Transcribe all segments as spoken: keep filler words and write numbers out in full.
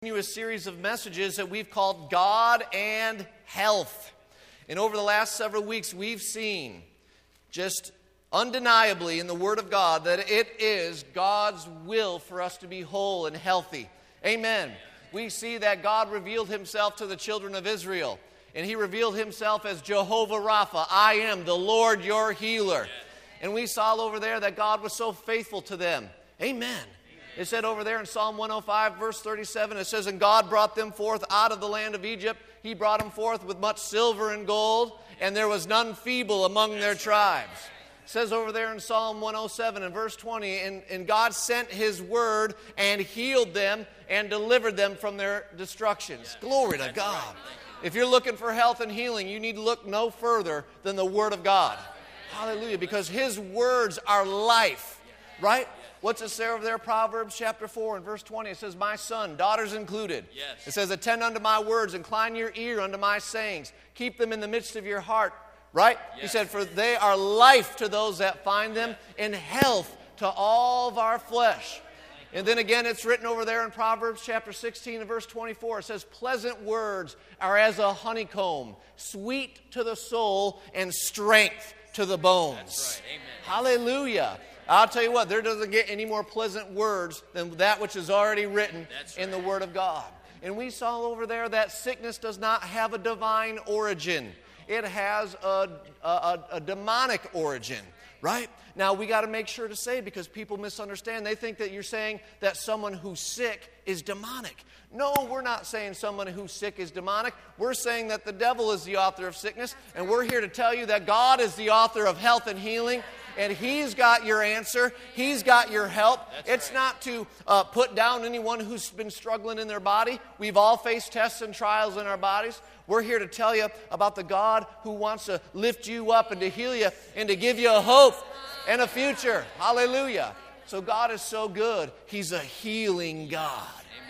A series of messages that we've called God and Health. And over the last several weeks, we've seen just undeniably in the Word of God that it is God's will for us to be whole and healthy. Amen. We see that God revealed Himself to the children of Israel. And He revealed Himself as Jehovah Rapha. I am the Lord your healer. And we saw over there that God was so faithful to them. Amen. It said over there in Psalm one oh five, verse thirty-seven, it says, "And God brought them forth out of the land of Egypt. He brought them forth with much silver and gold, and there was none feeble among their tribes." It says over there in Psalm one oh seven and verse twenty, and, and God sent His word and healed them and delivered them from their destructions. Glory to God. If you're looking for health and healing, you need to look no further than the Word of God. Hallelujah. Because His words are life, right? What's it say over there? Proverbs chapter four and verse twenty. It says, "My son, daughters included." Yes. It says, "Attend unto my words, incline your ear unto my sayings. Keep them in the midst of your heart." Right? Yes. He said, "For they are life to those that find them, and health to all of our flesh." And then again, it's written over there in Proverbs chapter sixteen and verse twenty-four. It says, "Pleasant words are as a honeycomb, sweet to the soul and strength to the bones." That's right. Amen. Hallelujah. I'll tell you what, there doesn't get any more pleasant words than that which is already written That's in the right. Word of God. And we saw over there that sickness does not have a divine origin. It has a, a, a demonic origin, right? Now, we got to make sure to say, because people misunderstand, they think that you're saying that someone who's sick is demonic. No, we're not saying someone who's sick is demonic. We're saying that the devil is the author of sickness, and we're here to tell you that God is the author of health and healing, and He's got your answer. He's got your help. That's it's right. not to uh, put down anyone who's been struggling in their body. We've all faced tests and trials in our bodies. We're here to tell you about the God who wants to lift you up and to heal you and to give you a hope and a future. Hallelujah. So God is so good. He's a healing God.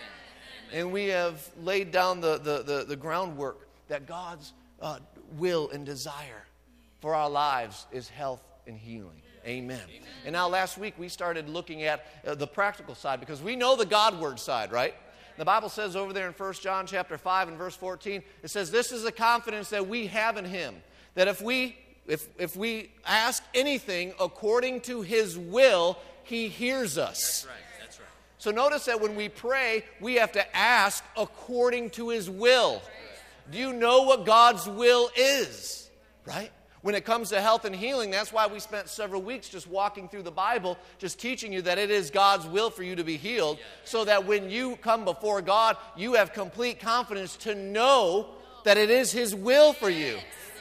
And we have laid down the, the, the, the groundwork that God's uh, will and desire for our lives is health and healing. Amen. Amen. And now last week we started looking at uh, the practical side, because we know the God word side, right? The Bible says over there in First John chapter five and verse fourteen, it says, "This is the confidence that we have in Him, that if we if if we ask anything according to His will, He hears us." That's right. That's right. So notice that when we pray, we have to ask according to His will. Do you know what God's will is? Right? When it comes to health and healing, that's why we spent several weeks just walking through the Bible, just teaching you that it is God's will for you to be healed, so that when you come before God, you have complete confidence to know that it is His will for you.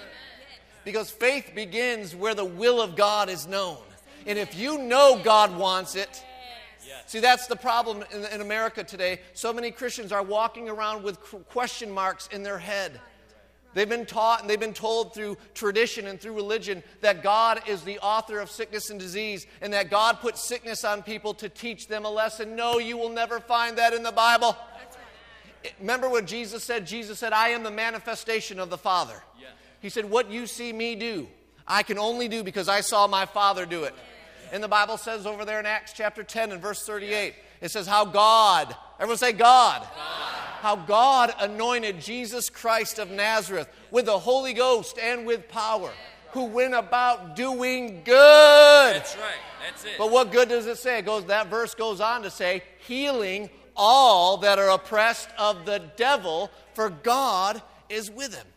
Because faith begins where the will of God is known. And if you know God wants it, see, that's the problem in, in America today. So many Christians are walking around with question marks in their head. They've been taught and they've been told through tradition and through religion that God is the author of sickness and disease, and that God put sickness on people to teach them a lesson. No, you will never find that in the Bible. Remember what Jesus said? Jesus said, "I am the manifestation of the Father." Yeah. He said, "What you see me do, I can only do because I saw my Father do it." And the Bible says over there in Acts chapter ten and verse thirty-eight, it says how God, everyone say God. God. How God anointed Jesus Christ of Nazareth with the Holy Ghost and with power, who went about doing good. That's right. That's it. But what good does it say? It goes, that verse goes on to say, healing all that are oppressed of the devil, for God is with him.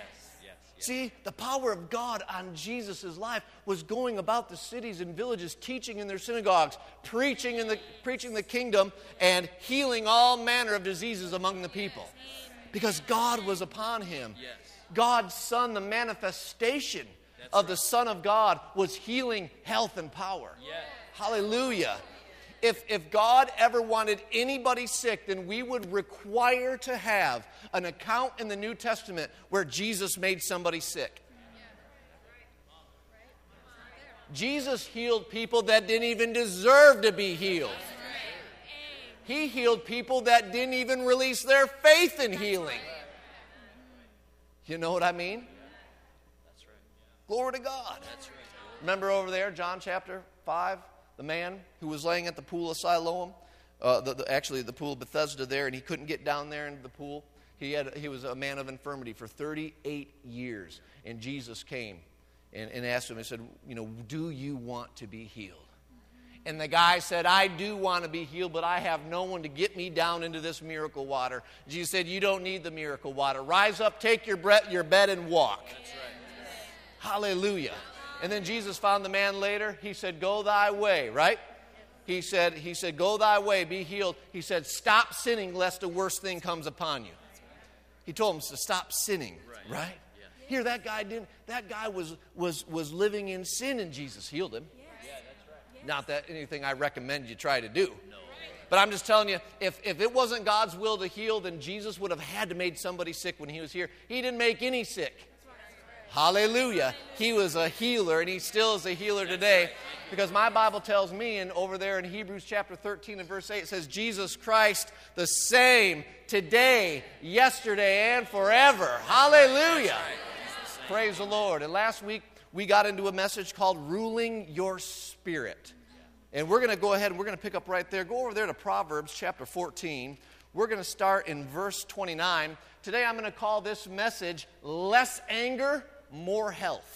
See, the power of God on Jesus' life was going about the cities and villages, teaching in their synagogues, preaching in the preaching the kingdom, and healing all manner of diseases among the people. Because God was upon him. Yes. God's Son, the manifestation That's of the right. Son of God, was healing, health, and power. Yes. Hallelujah. If, if God ever wanted anybody sick, then we would require to have an account in the New Testament where Jesus made somebody sick. Jesus healed people that didn't even deserve to be healed. He healed people that didn't even release their faith in healing. You know what I mean? That's right. Glory to God. That's right. Remember over there, John chapter five? The man who was laying at the pool of Siloam, uh, the, the, actually the pool of Bethesda there, and he couldn't get down there into the pool. He had he was a man of infirmity for thirty-eight years, and Jesus came and, and asked him and said, you know, do you want to be healed? And the guy said, I do want to be healed, but I have no one to get me down into this miracle water. Jesus said, you don't need the miracle water. Rise up, take your, bre- your bed, and walk. That's right. Hallelujah. And then Jesus found the man later. He said, go thy way, right? He said, he said, go thy way, be healed. He said, stop sinning lest a worse thing comes upon you. He told him to stop sinning, right? right? Yeah. Here, that guy didn't. That guy was was was living in sin, and Jesus healed him. Yeah, that's right. Not that anything I recommend you try to do. No. But I'm just telling you, if, if it wasn't God's will to heal, then Jesus would have had to make somebody sick when he was here. He didn't make any sick. Hallelujah. He was a healer, and he still is a healer today. Because my Bible tells me, and over there in Hebrews chapter thirteen and verse eight, it says, Jesus Christ the same today, yesterday, and forever. Hallelujah. Praise the Lord. And last week, we got into a message called Ruling Your Spirit. And we're going to go ahead and we're going to pick up right there. Go over there to Proverbs chapter fourteen. We're going to start in verse twenty-nine. Today, I'm going to call this message, Less Anger, More Health.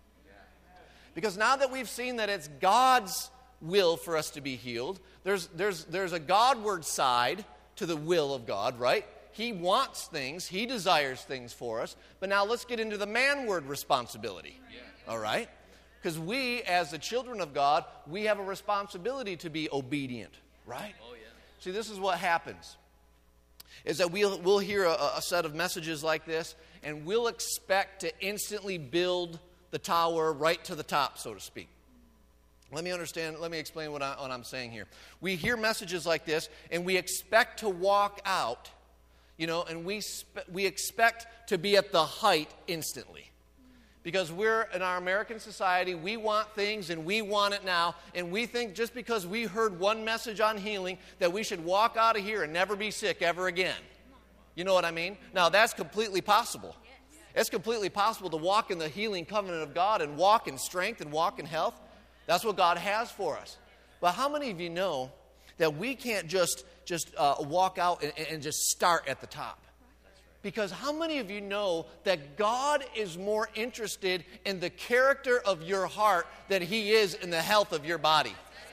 Because now that we've seen that it's God's will for us to be healed, there's, there's, there's a Godward side to the will of God, right? He wants things. He desires things for us. But now let's get into the manward responsibility, all right? Because we, as the children of God, we have a responsibility to be obedient, right? Oh, yeah. See, this is what happens, is that we'll, we'll hear a, a set of messages like this, and we'll expect to instantly build the tower right to the top, so to speak. Let me understand, let me explain what, I, what I'm saying here. We hear messages like this, and we expect to walk out, you know, and we spe- we expect to be at the height instantly. Because we're, in our American society, we want things, and we want it now, and we think just because we heard one message on healing that we should walk out of here and never be sick ever again. You know what I mean? Now, that's completely possible. It's completely possible to walk in the healing covenant of God and walk in strength and walk in health. That's what God has for us. But how many of you know that we can't just, just uh, walk out and, and just start at the top? Because how many of you know that God is more interested in the character of your heart than He is in the health of your body?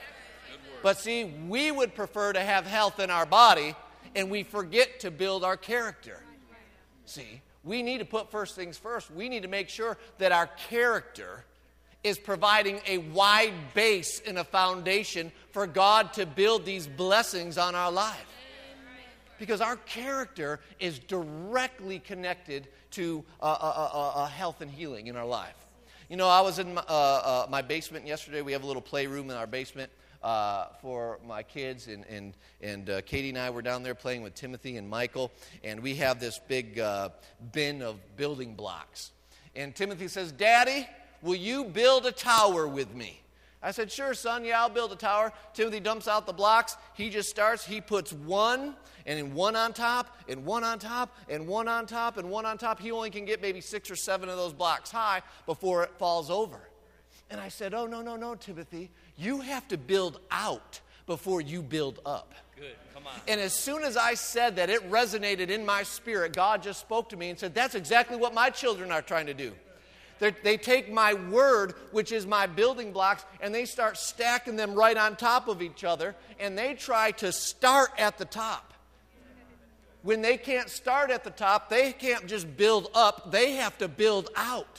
But see, we would prefer to have health in our body, and we forget to build our character. See? We need to put first things first. We need to make sure that our character is providing a wide base and a foundation for God to build these blessings on our life. Because our character is directly connected to uh, uh, uh, uh, health and healing in our life. You know, I was in my, uh, uh, my basement yesterday. We have a little playroom in our basement. Uh, for my kids, and and, and uh, Katie and I were down there playing with Timothy and Michael, and we have this big uh, bin of building blocks. And Timothy says, Daddy, will you build a tower with me? I said, sure, son, yeah, I'll build a tower. Timothy dumps out the blocks. He just starts, he puts one, and then one on top, and one on top, and one on top, and one on top. He only can get maybe six or seven of those blocks high before it falls over. And I said, oh, no, no, no, Timothy. You have to build out before you build up. Good, come on. And as soon as I said that, it resonated in my spirit. God just spoke to me and said, that's exactly what my children are trying to do. They're, they take my word, which is my building blocks, and they start stacking them right on top of each other, and they try to start at the top. When they can't start at the top, they can't just build up. They have to build out.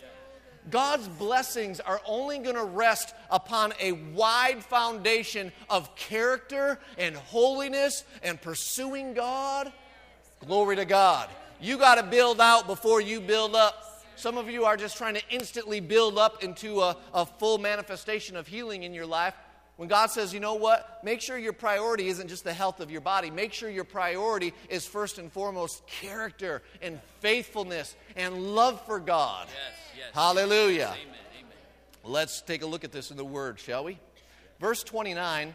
God's blessings are only going to rest upon a wide foundation of character and holiness and pursuing God. Glory to God. You got to build out before you build up. Some of you are just trying to instantly build up into a, a full manifestation of healing in your life. When God says, you know what, make sure your priority isn't just the health of your body. Make sure your priority is first and foremost character and faithfulness and love for God. Yes, yes. Hallelujah. Amen, amen. Let's take a look at this in the Word, shall we? Verse twenty-nine,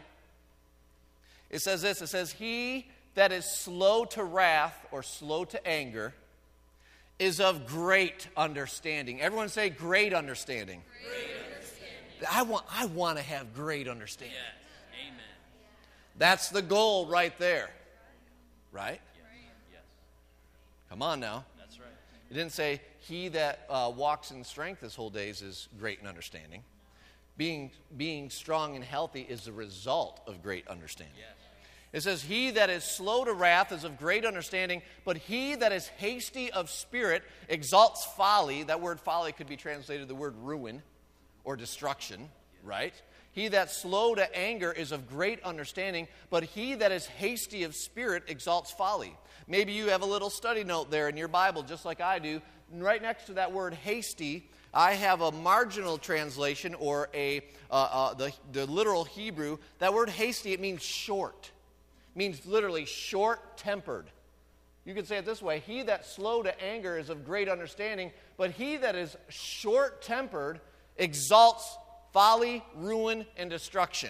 it says this. It says, he that is slow to wrath or slow to anger is of great understanding. Everyone say great understanding. Great understanding. I want, I want to have great understanding. Yes. Amen. That's the goal right there. Right? Yes. Come on now. That's right. It didn't say, he that uh, walks in strength his whole days is great in understanding. Being, being strong and healthy is the result of great understanding. Yes. It says, he that is slow to wrath is of great understanding, but he that is hasty of spirit exalts folly. That word folly could be translated the word ruin or destruction, right? He that's slow to anger is of great understanding, but he that is hasty of spirit exalts folly. Maybe you have a little study note there in your Bible, just like I do. And right next to that word hasty, I have a marginal translation or a uh, uh, the, the literal Hebrew. That word hasty, it means short. It means literally short-tempered. You could say it this way, he that's slow to anger is of great understanding, but he that is short-tempered exalts folly, ruin, and destruction.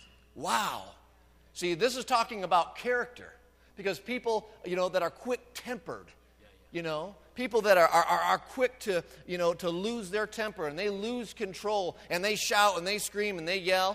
Wow. See, this is talking about character. Because people, you know, that are quick-tempered, you know, people that are, are, are quick to, you know, to lose their temper and they lose control and they shout and they scream and they yell.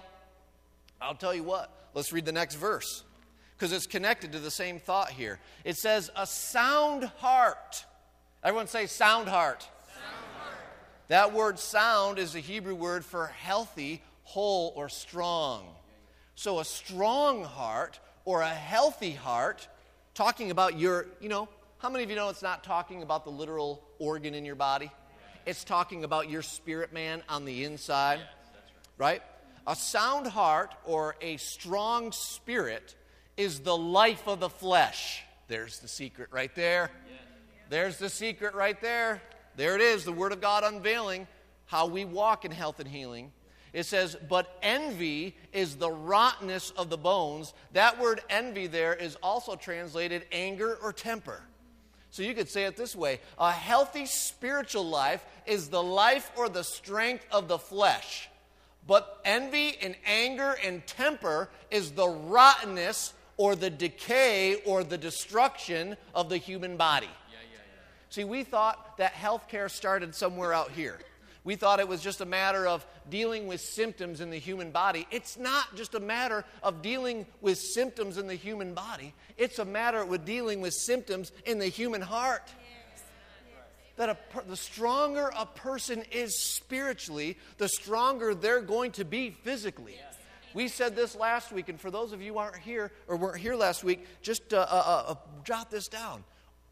I'll tell you what, let's read the next verse because it's connected to the same thought here. It says, a sound heart. Everyone say sound heart. Sound heart. That word sound is the Hebrew word for healthy, whole, or strong. So a strong heart or a healthy heart, talking about your, you know, how many of you know it's not talking about the literal organ in your body? It's talking about your spirit man on the inside, Yes, that's right. right? A sound heart or a strong spirit is the life of the flesh. There's the secret right there. There's the secret right there. There it is, the Word of God unveiling how we walk in health and healing. It says, but envy is the rottenness of the bones. That word envy there is also translated anger or temper. So you could say it this way. A healthy spiritual life is the life or the strength of the flesh. But envy and anger and temper is the rottenness or the decay or the destruction of the human body. Yeah, yeah, yeah. See, we thought that healthcare started somewhere out here. We thought it was just a matter of dealing with symptoms in the human body. It's not just a matter of dealing with symptoms in the human body. It's a matter of dealing with symptoms in the human heart. Yes. That a, the stronger a person is spiritually, the stronger they're going to be physically. Yes. We said this last week, and for those of you who aren't here or weren't here last week, just uh, uh, uh, jot this down.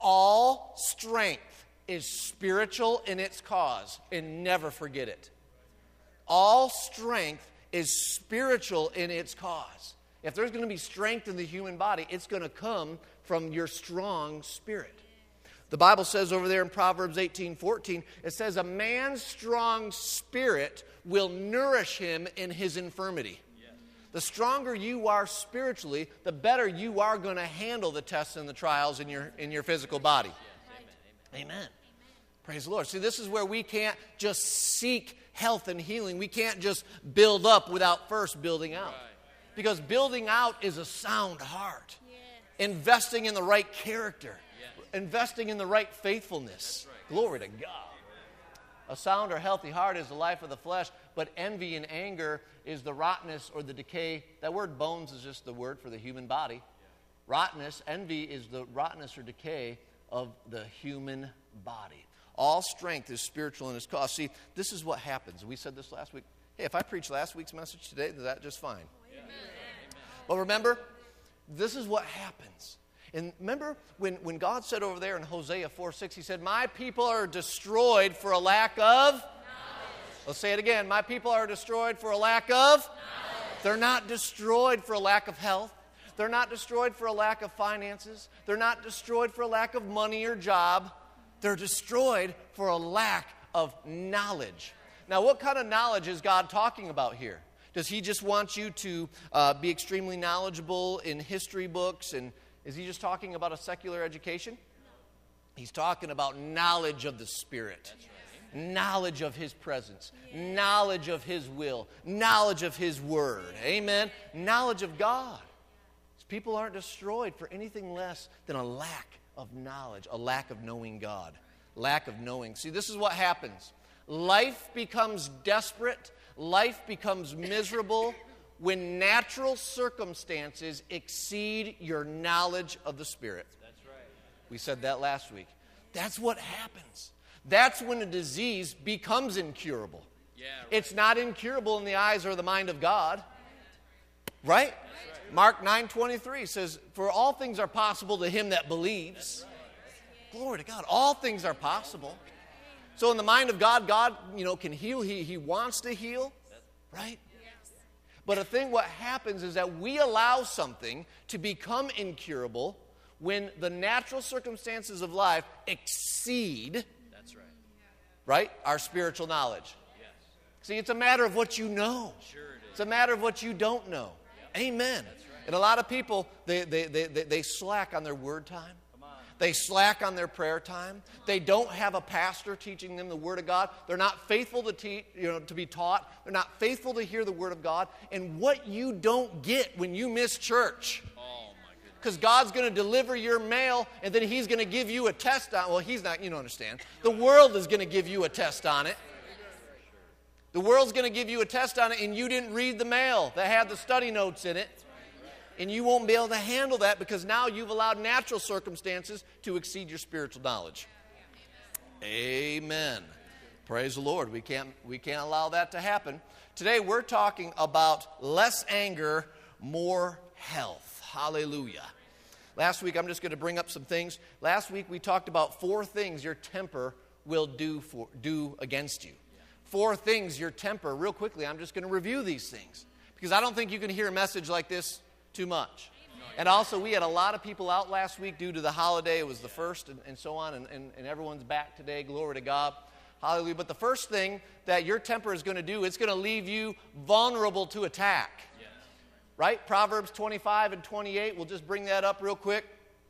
All strength is spiritual in its cause, and never forget it. All strength is spiritual in its cause. If there's going to be strength in the human body, it's going to come from your strong spirit. The Bible says over there in Proverbs eighteen fourteen, it says, a man's strong spirit will nourish him in his infirmity. Yes. The stronger you are spiritually, the better you are going to handle the tests and the trials in your, in your physical body. Yes. Amen. Amen. Amen. Praise the Lord. See, this is where we can't just seek health and healing. We can't just build up without first building out. Right. Because building out is a sound heart. Yeah. Investing in the right character. Yes. Investing in the right faithfulness. Right. Glory to God. A sound or healthy heart is the life of the flesh, but envy and anger is the rottenness or the decay. That word bones is just the word for the human body. Yeah. Rottenness, envy is the rottenness or decay of the human body. All strength is spiritual in its cause. See, this is what happens. We said this last week. Hey, if I preach last week's message today, is that just fine? Amen. But remember, this is what happens. And remember when, when God said over there in Hosea four six, he said, my people are destroyed for a lack of knowledge. Let's say it again. My people are destroyed for a lack of knowledge. They're not destroyed for a lack of health. They're not destroyed for a lack of finances. They're not destroyed for a lack of money or job. They're destroyed for a lack of knowledge. Now, what kind of knowledge is God talking about here? Does he just want you to uh, be extremely knowledgeable in history books? And is he just talking about a secular education? No. He's talking about knowledge of the Spirit. Right. Knowledge of his presence. Yeah. Knowledge of his will. Knowledge of his word. Amen. Knowledge of God. People aren't destroyed for anything less than a lack of knowledge, a lack of knowing God, lack of knowing. See, this is what happens. Life becomes desperate. Life becomes miserable when natural circumstances exceed your knowledge of the Spirit. That's right. We said that last week. That's what happens. That's when a disease becomes incurable. Yeah, right. It's not incurable in the eyes or the mind of God. Right? Right. Mark nine twenty-three says, for all things are possible to him that believes. Right. Glory to God. All things are possible. So in the mind of God, God, you know, can heal. He, he wants to heal. Right? But a thing what happens is that we allow something to become incurable when the natural circumstances of life exceed, That's right. right, our spiritual knowledge. Yes. See, it's a matter of what you know. Sure it is. It's a matter of what you don't know. Yep. Amen. That's right. And a lot of people, they, they, they, they, they slack on their word time. Come on. They slack on their prayer time. They don't have a pastor teaching them the Word of God. They're not faithful to teach, you know, to be taught. They're not faithful to hear the Word of God. And what you don't get when you miss church, Oh, my goodness. because God's going to deliver your mail, and then He's going to give you a test on. Well, He's not. You don't understand. The world is going to give you a test on it. The world's going to give you a test on it, and you didn't read the mail that had the study notes in it. And you won't be able to handle that because now you've allowed natural circumstances to exceed your spiritual knowledge. Amen. Praise the Lord. We can't, we can't allow that to happen. Today we're talking about less anger, more health. Hallelujah. Last week I'm just going to bring up some things. Last week we talked about four things your temper will do for, do against you. Four things your temper, real quickly, I'm just going to review these things. Because I don't think you can hear a message like this too much. And also, we had a lot of people out last week due to the holiday. It was the first and, and so on, and, and, and everyone's back today. Glory to God. Hallelujah. But the first thing that your temper is going to do, it's going to leave you vulnerable to attack. Yes. Right? Proverbs twenty-five and twenty-eight, we'll just bring that up real quick.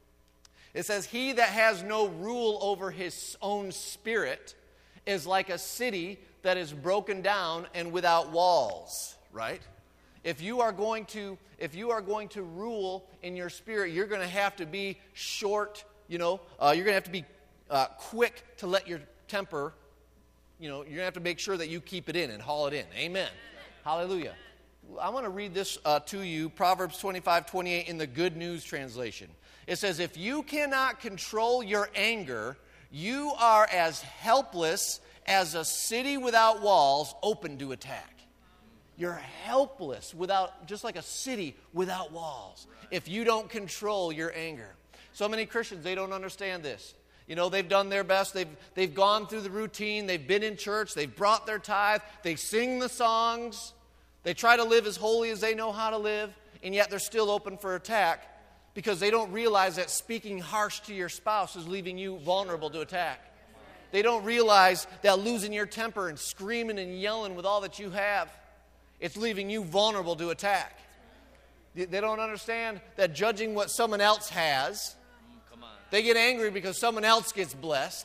It says, he that has no rule over his own spirit is like a city that is broken down and without walls. Right? If you are going to, if you are going to rule in your spirit, you're going to have to be short. You know, uh, you're going to have to be uh, quick to let your temper. You know, you're going to have to make sure that you keep it in and haul it in. Amen. Hallelujah. I want to read this uh, to you, Proverbs twenty-five, twenty-eight in the Good News translation. It says, if you cannot control your anger, you are as helpless as a city without walls open to attack. You're helpless without, just like a city without walls, if you don't control your anger. So many Christians, they don't understand this. You know, they've done their best. They've, they've gone through the routine. They've been in church. They've brought their tithe. They sing the songs. They try to live as holy as they know how to live, and yet they're still open for attack because they don't realize that speaking harsh to your spouse is leaving you vulnerable to attack. They don't realize that losing your temper and screaming and yelling with all that you have, it's leaving you vulnerable to attack. They don't understand that judging what someone else has, Come on. they get angry because someone else gets blessed.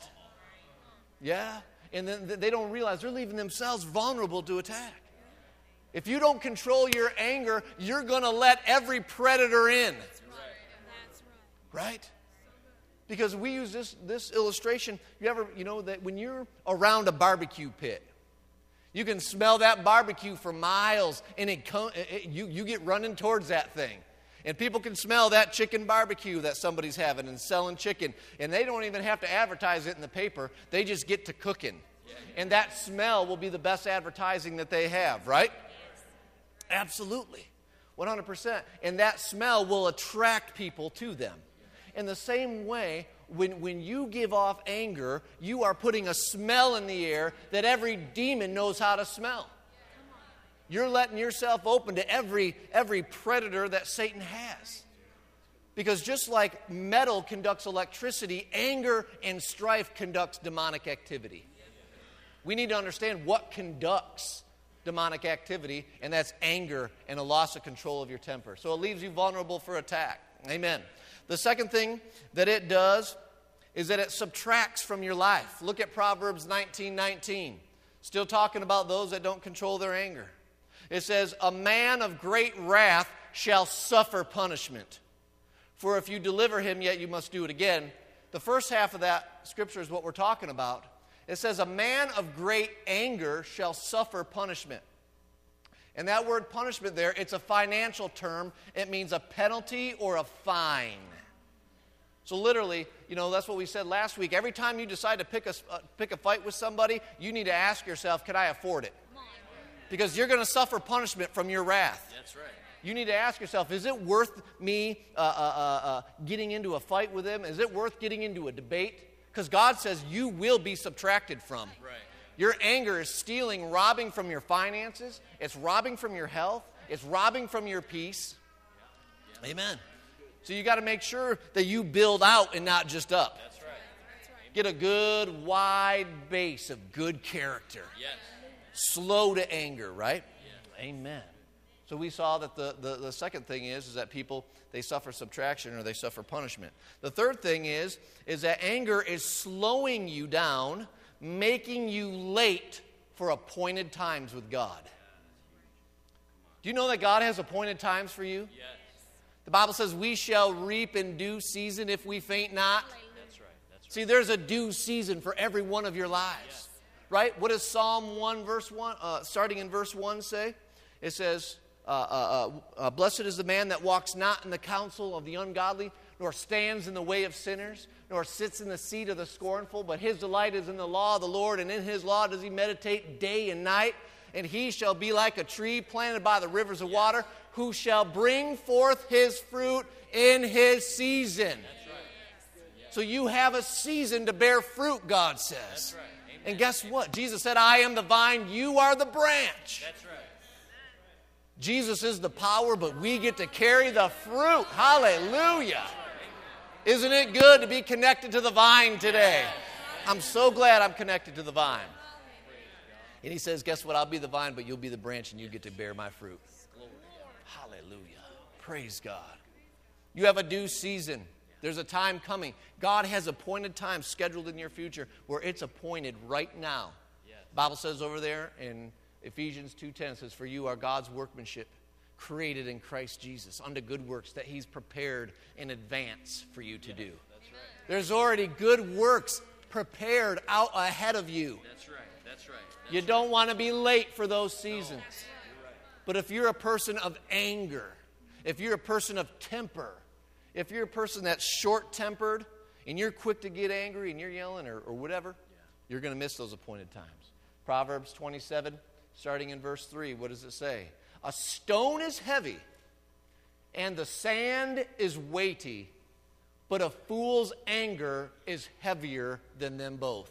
Yeah. And then they don't realize they're leaving themselves vulnerable to attack. If you don't control your anger, you're going to let every predator in. Right? Because we use this, this illustration. You ever, you know, that when you're around a barbecue pit, you can smell that barbecue for miles, and it, come, it you, you get running towards that thing. And people can smell that chicken barbecue that somebody's having and selling chicken. And they don't even have to advertise it in the paper. They just get to cooking. And that smell will be the best advertising that they have, right? Absolutely. one hundred percent. And that smell will attract people to them. In the same way, when, when you give off anger, you are putting a smell in the air that every demon knows how to smell. You're letting yourself open to every, every predator that Satan has. Because just like metal conducts electricity, anger and strife conducts demonic activity. We need to understand what conducts demonic activity, and that's anger and a loss of control of your temper. So it leaves you vulnerable for attack. Amen. The second thing that it does is that it subtracts from your life. Look at Proverbs nineteen nineteen. Still talking about those that don't control their anger. It says, a man of great wrath shall suffer punishment. For if you deliver him, yet you must do it again. The first half of that scripture is what we're talking about. It says, a man of great anger shall suffer punishment. And that word punishment there, it's a financial term. It means a penalty or a fine. So literally, you know, that's what we said last week. Every time you decide to pick a, uh, pick a fight with somebody, you need to ask yourself, can I afford it? Because you're going to suffer punishment from your wrath. That's right. You need to ask yourself, is it worth me uh, uh, uh, uh, getting into a fight with him? Is it worth getting into a debate? Because God says you will be subtracted from. Right. Your anger is stealing, robbing from your finances. It's robbing from your health. It's robbing from your peace. Yeah. Amen. So you got to make sure that you build out and not just up. That's right. Get a good, wide base of good character. Yes. Slow to anger, right? Yeah. Amen. So we saw that the, the, the second thing is, is that people, they suffer subtraction or they suffer punishment. The third thing is, is that anger is slowing you down, making you late for appointed times with God. Do you know that God has appointed times for you? Yes. The Bible says we shall reap in due season if we faint not. That's right. That's right. See, there's a due season for every one of your lives. Yes. Right? What does Psalm one, verse one, uh, starting in verse one say? It says, uh, uh, uh, uh, blessed is the man that walks not in the counsel of the ungodly, nor stands in the way of sinners, nor sits in the seat of the scornful, but his delight is in the law of the Lord, and in his law does he meditate day and night. And he shall be like a tree planted by the rivers of water, who shall bring forth his fruit in his season. That's right. So you have a season to bear fruit, God says. That's right. Amen. And guess what? Jesus said, I am the vine, you are the branch. That's right. Jesus is the power, but we get to carry the fruit. Hallelujah. Isn't it good to be connected to the vine today? I'm so glad I'm connected to the vine. And he says, guess what? I'll be the vine, but you'll be the branch, and you get to bear my fruit. Hallelujah. Praise God. You have a due season. There's a time coming. God has appointed times scheduled in your future where it's appointed right now. The Bible says over there in Ephesians two ten, it says, for you are God's workmanship, created in Christ Jesus, unto good works that he's prepared in advance for you to do. That's right. There's already good works prepared out ahead of you. That's right. That's right. That's You don't want to be late for those seasons. No. You're right. But if you're a person of anger, if you're a person of temper, if you're a person that's short-tempered and you're quick to get angry and you're yelling or, or whatever, Yeah. you're going to miss those appointed times. Proverbs twenty-seven, starting in verse three, what does it say? A stone is heavy and the sand is weighty, but a fool's anger is heavier than them both.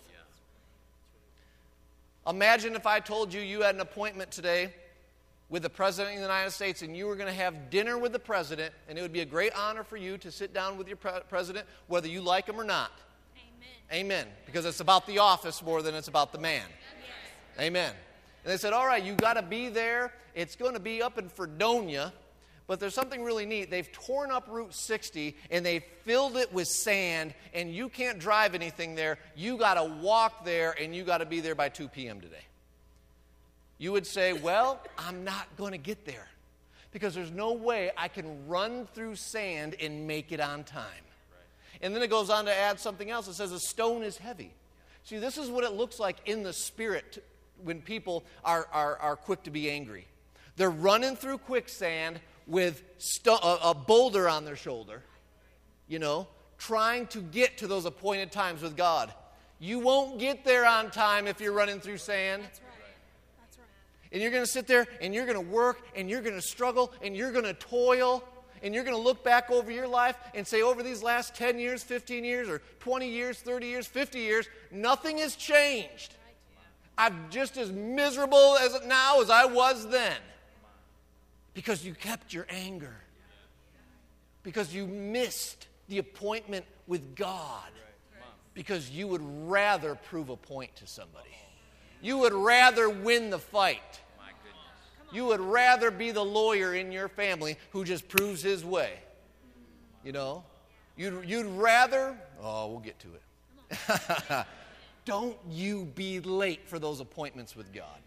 Yeah. Imagine if I told you you had an appointment today with the President of the United States and you were going to have dinner with the President, and it would be a great honor for you to sit down with your pre- President, whether you like him or not. Amen. Amen. Because it's about the office more than it's about the man. Yes. Amen. And they said, all right, you got to be there. It's going to be up in Fredonia. But there's something really neat. They've torn up Route sixty and they filled it with sand, and you can't drive anything there. You got to walk there, and you got to be there by two p.m. today. You would say, well, I'm not going to get there because there's no way I can run through sand and make it on time. Right. And then it goes on to add something else. It says a stone is heavy. See, this is what it looks like in the spirit when people are, are, are quick to be angry. They're running through quicksand with sto- a, a boulder on their shoulder, you know, trying to get to those appointed times with God. You won't get there on time if you're running through sand. That's right. That's right. And you're going to sit there and you're going to work and you're going to struggle and you're going to toil and you're going to look back over your life and say, over these last ten years, fifteen years, or twenty years, thirty years, fifty years, nothing has changed. I'm just as miserable as now as I was then. Because you kept your anger. Because you missed the appointment with God. Because you would rather prove a point to somebody. You would rather win the fight. My goodness. You would rather be the lawyer in your family who just proves his way. You know? You'd, you'd rather... Oh, we'll get to it. Don't you be late for those appointments with God.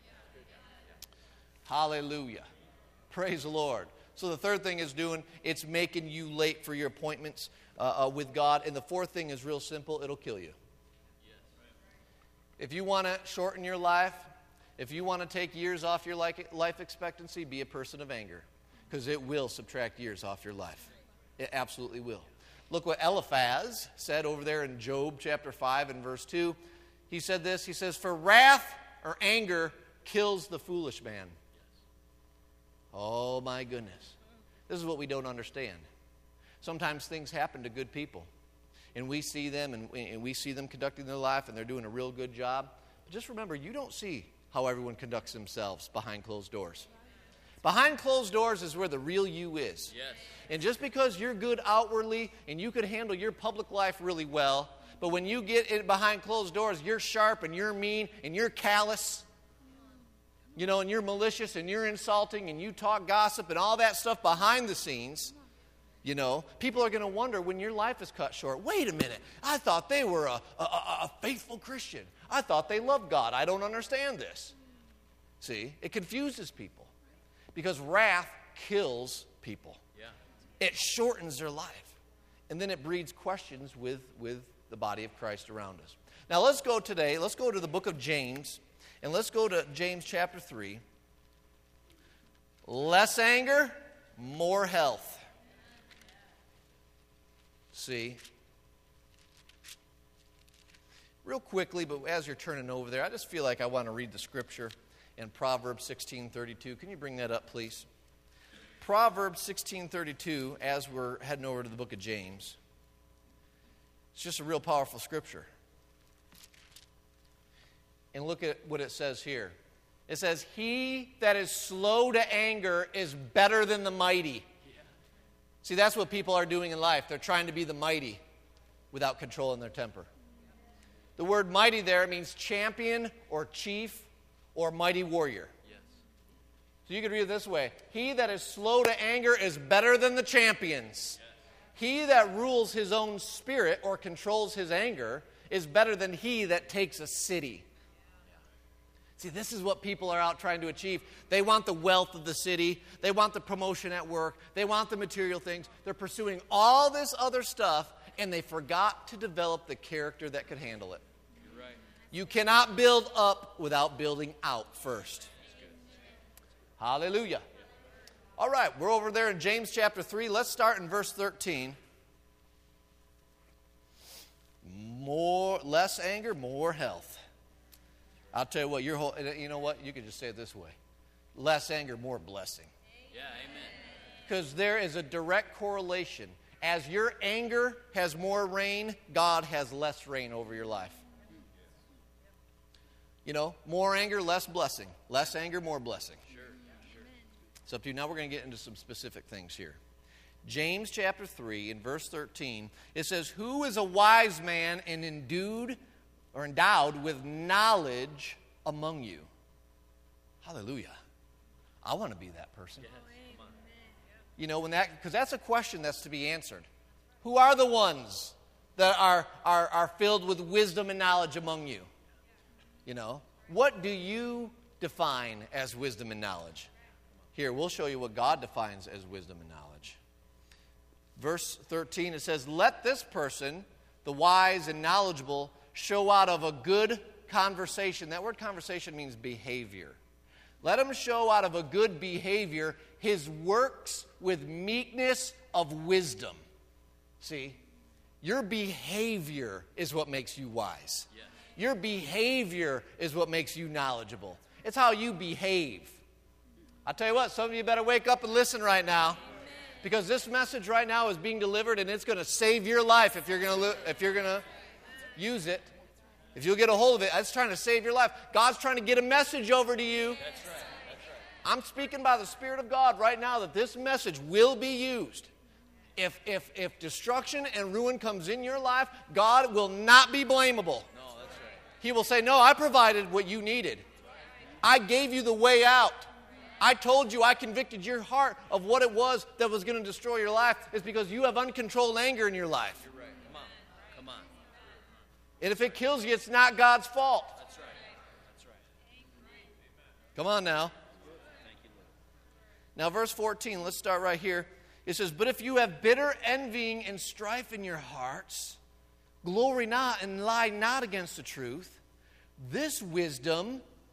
Hallelujah. Praise the Lord. So the third thing is doing, it's making you late for your appointments uh, uh, with God. And the fourth thing is real simple. It'll kill you. If you want to shorten your life, If you want to take years off your life expectancy, be a person of anger, because it will subtract years off your life. It absolutely will. Look what Eliphaz said over there in Job chapter five and verse two. He said this, he says, "For wrath or anger kills the foolish man." Oh my goodness. This is what we don't understand. Sometimes things happen to good people, and we see them, and, and we see them conducting their life, and they're doing a real good job. But just remember, you don't see how everyone conducts themselves behind closed doors. Behind closed doors is where the real you is. Yes. And just because you're good outwardly and you could handle your public life really well, but when you get in behind closed doors, you're sharp and you're mean and you're callous, you know, and you're malicious and you're insulting and you talk gossip and all that stuff behind the scenes, you know, people are going to wonder when your life is cut short. Wait a minute, I thought they were a, a, a faithful Christian. I thought they loved God. I don't understand this. See, it confuses people because wrath kills people. Yeah. It shortens their life. And then it breeds questions with, with the body of Christ around us. Now let's go today, let's go to the book of James, and let's go to James chapter three. Less anger, more health. See, real quickly, but as you're turning over there, I just feel like I want to read the scripture in Proverbs sixteen thirty-two. Can you bring that up, please? Proverbs sixteen thirty-two, as we're heading over to the book of James. It's just a real powerful scripture. And look at what it says here. It says, "He that is slow to anger is better than the mighty." See, that's what people are doing in life. They're trying to be the mighty without controlling their temper. The word mighty there means champion or chief or mighty warrior. Yes. So you could read it this way. He that is slow to anger is better than the champions. Yes. He that rules his own spirit or controls his anger is better than he that takes a city. See, this is what people are out trying to achieve. They want the wealth of the city. They want the promotion at work. They want the material things. They're pursuing all this other stuff, and they forgot to develop the character that could handle it. You're right. You cannot build up without building out first. Hallelujah. All right, we're over there in James chapter three. Let's start in verse thirteen. More, less anger, more health. I'll tell you what, your whole, you know what? You could just say it this way. Less anger, more blessing. Yeah, amen. Because there is a direct correlation. As your anger has more reign, God has less reign over your life. You know, more anger, less blessing. Less anger, more blessing. Sure, sure. It's up to you. Now we're going to get into some specific things here. James chapter three in verse thirteen, it says, "Who is a wise man and endued or endowed with knowledge among you?" Hallelujah. I want to be that person. Yes. Come on. You know, when that, because that's a question that's to be answered. Who are the ones that are, are, are filled with wisdom and knowledge among you? You know, what do you define as wisdom and knowledge? Here, we'll show you what God defines as wisdom and knowledge. Verse thirteen, it says, "Let this person, the wise and knowledgeable, show out of a good conversation." That word conversation means behavior. Let him show out of a good behavior his works with meekness of wisdom. See, your behavior is what makes you wise. Yes. Your behavior is what makes you knowledgeable. It's how you behave. I'll tell you what, some of you better wake up and listen right now. Because this message right now is being delivered, and it's going to save your life if you're going to if you're going to use it. If you'll get a hold of it, it's trying to save your life. God's trying to get a message over to you. That's right. That's right. I'm speaking by the Spirit of God right now that this message will be used. If if if destruction and ruin comes in your life, God will not be blamable. No, that's right. He will say, "No, I provided what you needed. I gave you the way out. I told you, I convicted your heart of what it was that was going to destroy your life." It's because you have uncontrolled anger in your life. You're right. Come on. Come on. And if it kills you, it's not God's fault. That's right. That's right. Come on now. Thank you, Lord. Now, verse fourteen, let's start right here. It says, "But if you have bitter envying and strife in your hearts, glory not and lie not against the truth. This wisdom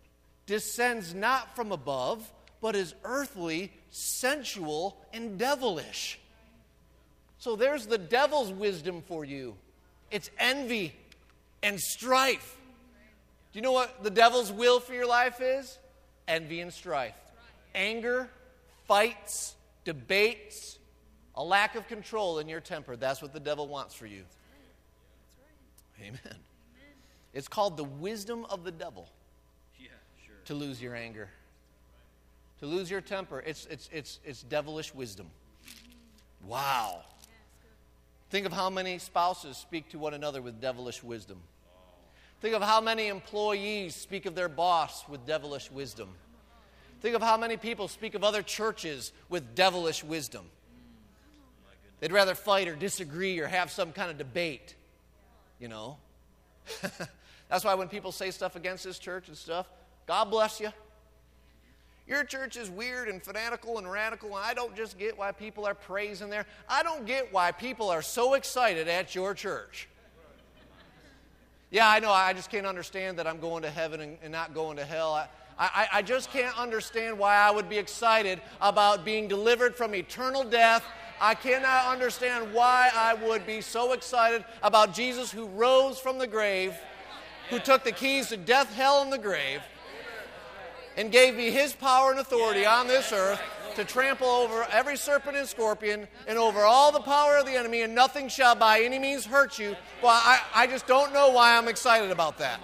descends not from above, but is earthly, sensual, and devilish. So there's the devil's wisdom for you. It's envy and strife. Do you know what the devil's will for your life is? Envy and strife. Anger, fights, debates, a lack of control in your temper. That's what the devil wants for you. Amen. It's called the wisdom of the devil. Yeah, sure. To lose your anger, to lose your temper. It's, it's, it's, it's devilish wisdom. Wow. Think of how many spouses speak to one another with devilish wisdom. Think of how many employees speak of their boss with devilish wisdom. Think of how many people speak of other churches with devilish wisdom. They'd rather fight or disagree or have some kind of debate, you know. That's why when people say stuff against this church and stuff, God bless you. Your church is weird and fanatical and radical, and I don't just get why people are praising there. I don't get why people are so excited at your church. Yeah, I know, I just can't understand that I'm going to heaven and, and not going to hell. I, I, I just can't understand why I would be excited about being delivered from eternal death. I cannot understand why I would be so excited about Jesus who rose from the grave, who took the keys to death, hell, and the grave, and gave me his power and authority on this earth to trample over every serpent and scorpion and over all the power of the enemy, and nothing shall by any means hurt you. Well, I, I just don't know why I'm excited about that.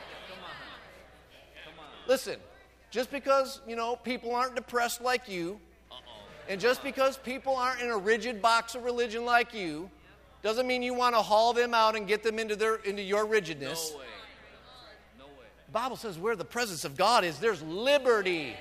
Listen, just because, you know, people aren't depressed like you, and just because people aren't in a rigid box of religion like you, doesn't mean you want to haul them out and get them into their into your rigidness. No way. No way. The Bible says where the presence of God is, there's liberty.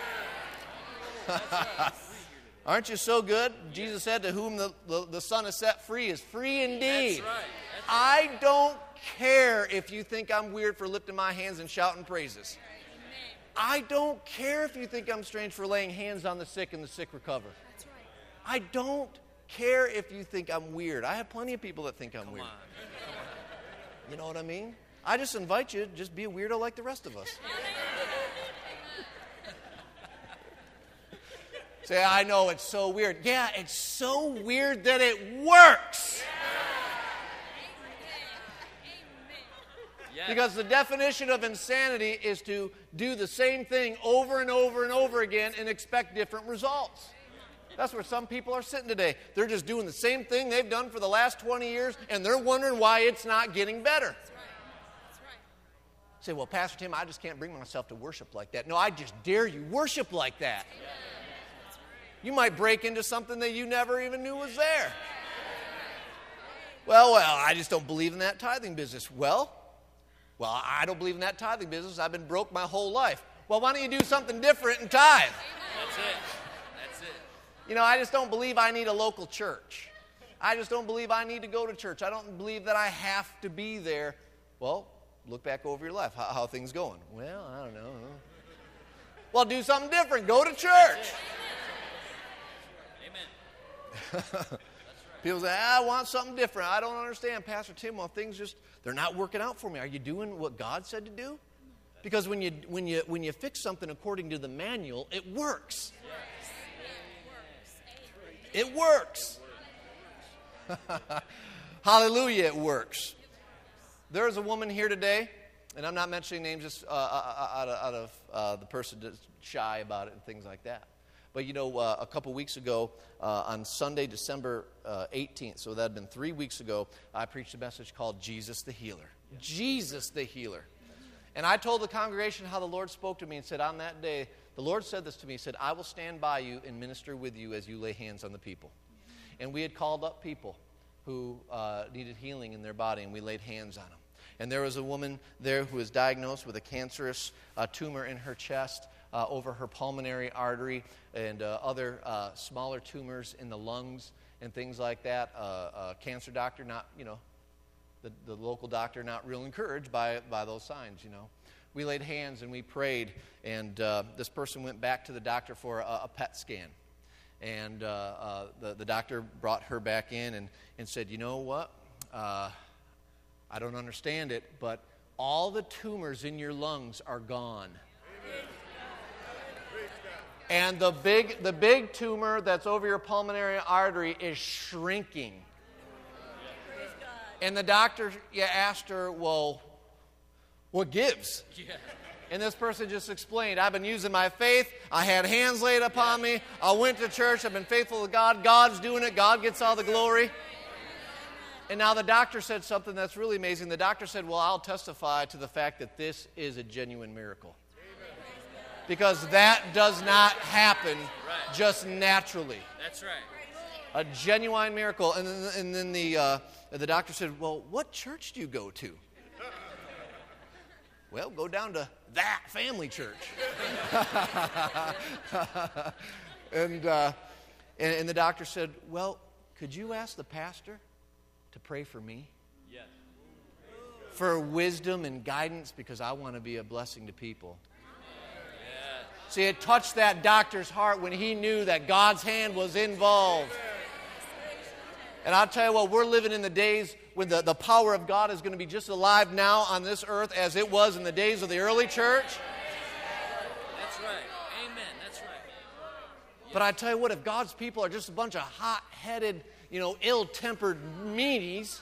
Aren't you so good? Jesus said, to whom the, the, the Son is set free is free indeed. That's right. That's I don't care if you think I'm weird for lifting my hands and shouting praises. I don't care if you think I'm strange for laying hands on the sick and the sick recover. That's right. I don't care if you think I'm weird. I have plenty of people that think I'm Come weird. on. You know what I mean? I just invite you to just be a weirdo like the rest of us. Say, I know it's so weird. Yeah, it's so weird that it works. Yes. Because the definition of insanity is to do the same thing over and over and over again and expect different results. That's where some people are sitting today. They're just doing the same thing they've done for the last twenty years, and they're wondering why it's not getting better. That's right. That's right. Say, well, Pastor Tim, I just can't bring myself to worship like that. No, I just dare you. Worship like that. You might break into something that you never even knew was there. Well, well, I just don't believe in that tithing business. Well, well, I don't believe in that tithing business. I've been broke my whole life. Well, why don't you do something different and tithe? That's it. That's it. You know, I just don't believe I need a local church. I just don't believe I need to go to church. I don't believe that I have to be there. Well, look back over your life. How, how are things going? Well, I don't know. Well, do something different. Go to church. Amen. People say, I want something different. I don't understand, Pastor Tim. Well, things just, they're not working out for me. Are you doing what God said to do? Because when you when you when you fix something according to the manual, it works. It works. Hallelujah, it works. There's a woman here today, and I'm not mentioning names just uh, out of, out of uh, the person that's shy about it and things like that. But, you know, uh, a couple weeks ago, uh, on Sunday, December uh, eighteenth, so that had been three weeks ago, I preached a message called Jesus the Healer. Yeah. Jesus the Healer. And I told the congregation how the Lord spoke to me and said, on that day, the Lord said this to me. He said, I will stand by you and minister with you as you lay hands on the people. And we had called up people who uh, needed healing in their body, and we laid hands on them. And there was a woman there who was diagnosed with a cancerous uh, tumor in her chest, Uh, over her pulmonary artery, and uh, other uh, smaller tumors in the lungs and things like that. Uh, uh, cancer doctor, not, you know, the, the local doctor not real encouraged by, by those signs, you know. We laid hands and we prayed, and uh, this person went back to the doctor for a, a P E T scan. And uh, uh, the, the doctor brought her back in and, and said, you know what, uh, I don't understand it, but all the tumors in your lungs are gone. And the big, the big tumor that's over your pulmonary artery is shrinking. And the doctor yeah, asked her, well, what gives? Yeah. And this person just explained, I've been using my faith. I had hands laid upon me. I went to church. I've been faithful to God. God's doing it. God gets all the glory. And now the doctor said something that's really amazing. The doctor said, well, I'll testify to the fact that this is a genuine miracle. Because that does not happen just naturally. That's right. A genuine miracle. And then, and then the, uh, the doctor said, well, what church do you go to? Well, go down to that family church. and, uh, and and the doctor said, well, could you ask the pastor to pray for me? Yes. For wisdom and guidance, because I want to be a blessing to people. Yeah. See, it touched that doctor's heart when he knew that God's hand was involved. And I'll tell you what, we're living in the days when the, the power of God is going to be just alive now on this earth as it was in the days of the early church. That's right. Amen. That's right. But I tell you what, if God's people are just a bunch of hot-headed, you know, ill-tempered meanies,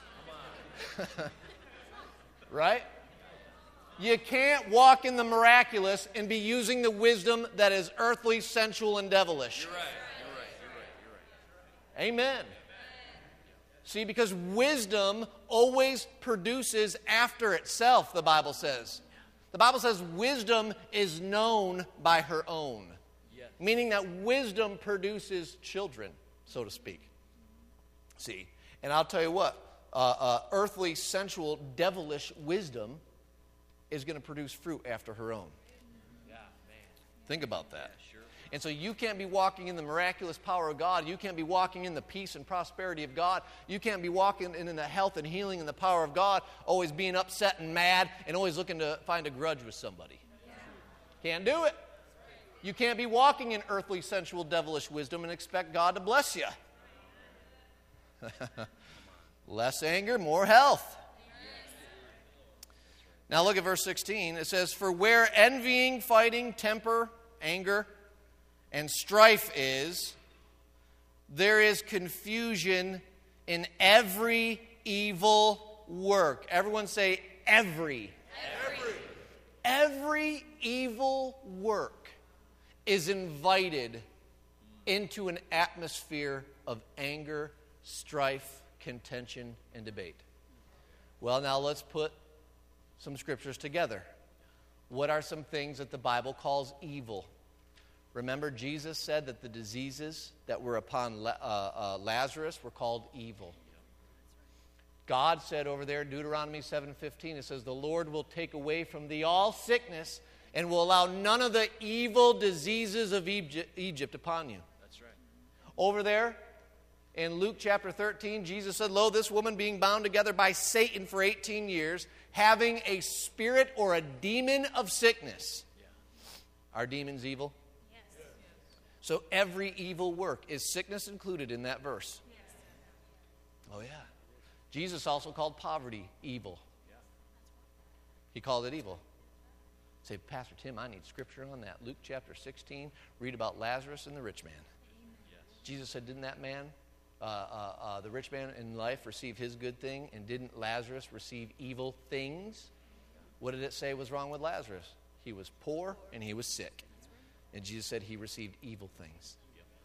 right? You can't walk in the miraculous and be using the wisdom that is earthly, sensual, and devilish. You're right. You're right. You're right. You're right. Amen. See, because wisdom always produces after itself, the Bible says. The Bible says wisdom is known by her own. Yes. Meaning that wisdom produces children, so to speak. See, and I'll tell you what, uh, uh, earthly, sensual, devilish wisdom is going to produce fruit after her own. Yeah, man. Think about that. Yeah, sure. And so you can't be walking in the miraculous power of God. You can't be walking in the peace and prosperity of God. You can't be walking in, in the health and healing and the power of God, always being upset and mad and always looking to find a grudge with somebody. Can't do it. You can't be walking in earthly, sensual, devilish wisdom and expect God to bless you. Less anger, more health. Now look at verse sixteen. It says, for where envying, fighting, temper, anger, and strife is, there is confusion in every evil work. Everyone say every. Every. Every evil work is invited into an atmosphere of anger, strife, contention, and debate. Well, now let's put some scriptures together. What are some things that the Bible calls evil? Remember, Jesus said that the diseases that were upon uh, uh, Lazarus were called evil. God said over there, Deuteronomy seven fifteen, it says, the Lord will take away from thee all sickness and will allow none of the evil diseases of Egypt, Egypt upon you. That's right. Over there in Luke chapter thirteen, Jesus said, lo, this woman being bound together by Satan for eighteen years, having a spirit or a demon of sickness. Yeah. Are demons evil? So every evil work, is sickness included in that verse? Yes. Oh yeah. Jesus also called poverty evil. Yeah. He called it evil. Say, Pastor Tim, I need scripture on that. Luke chapter sixteen, read about Lazarus and the rich man. Yes. Jesus said, didn't that man, uh, uh, uh, the rich man in life, receive his good thing, and didn't Lazarus receive evil things? What did it say was wrong with Lazarus? He was poor and he was sick. And Jesus said he received evil things.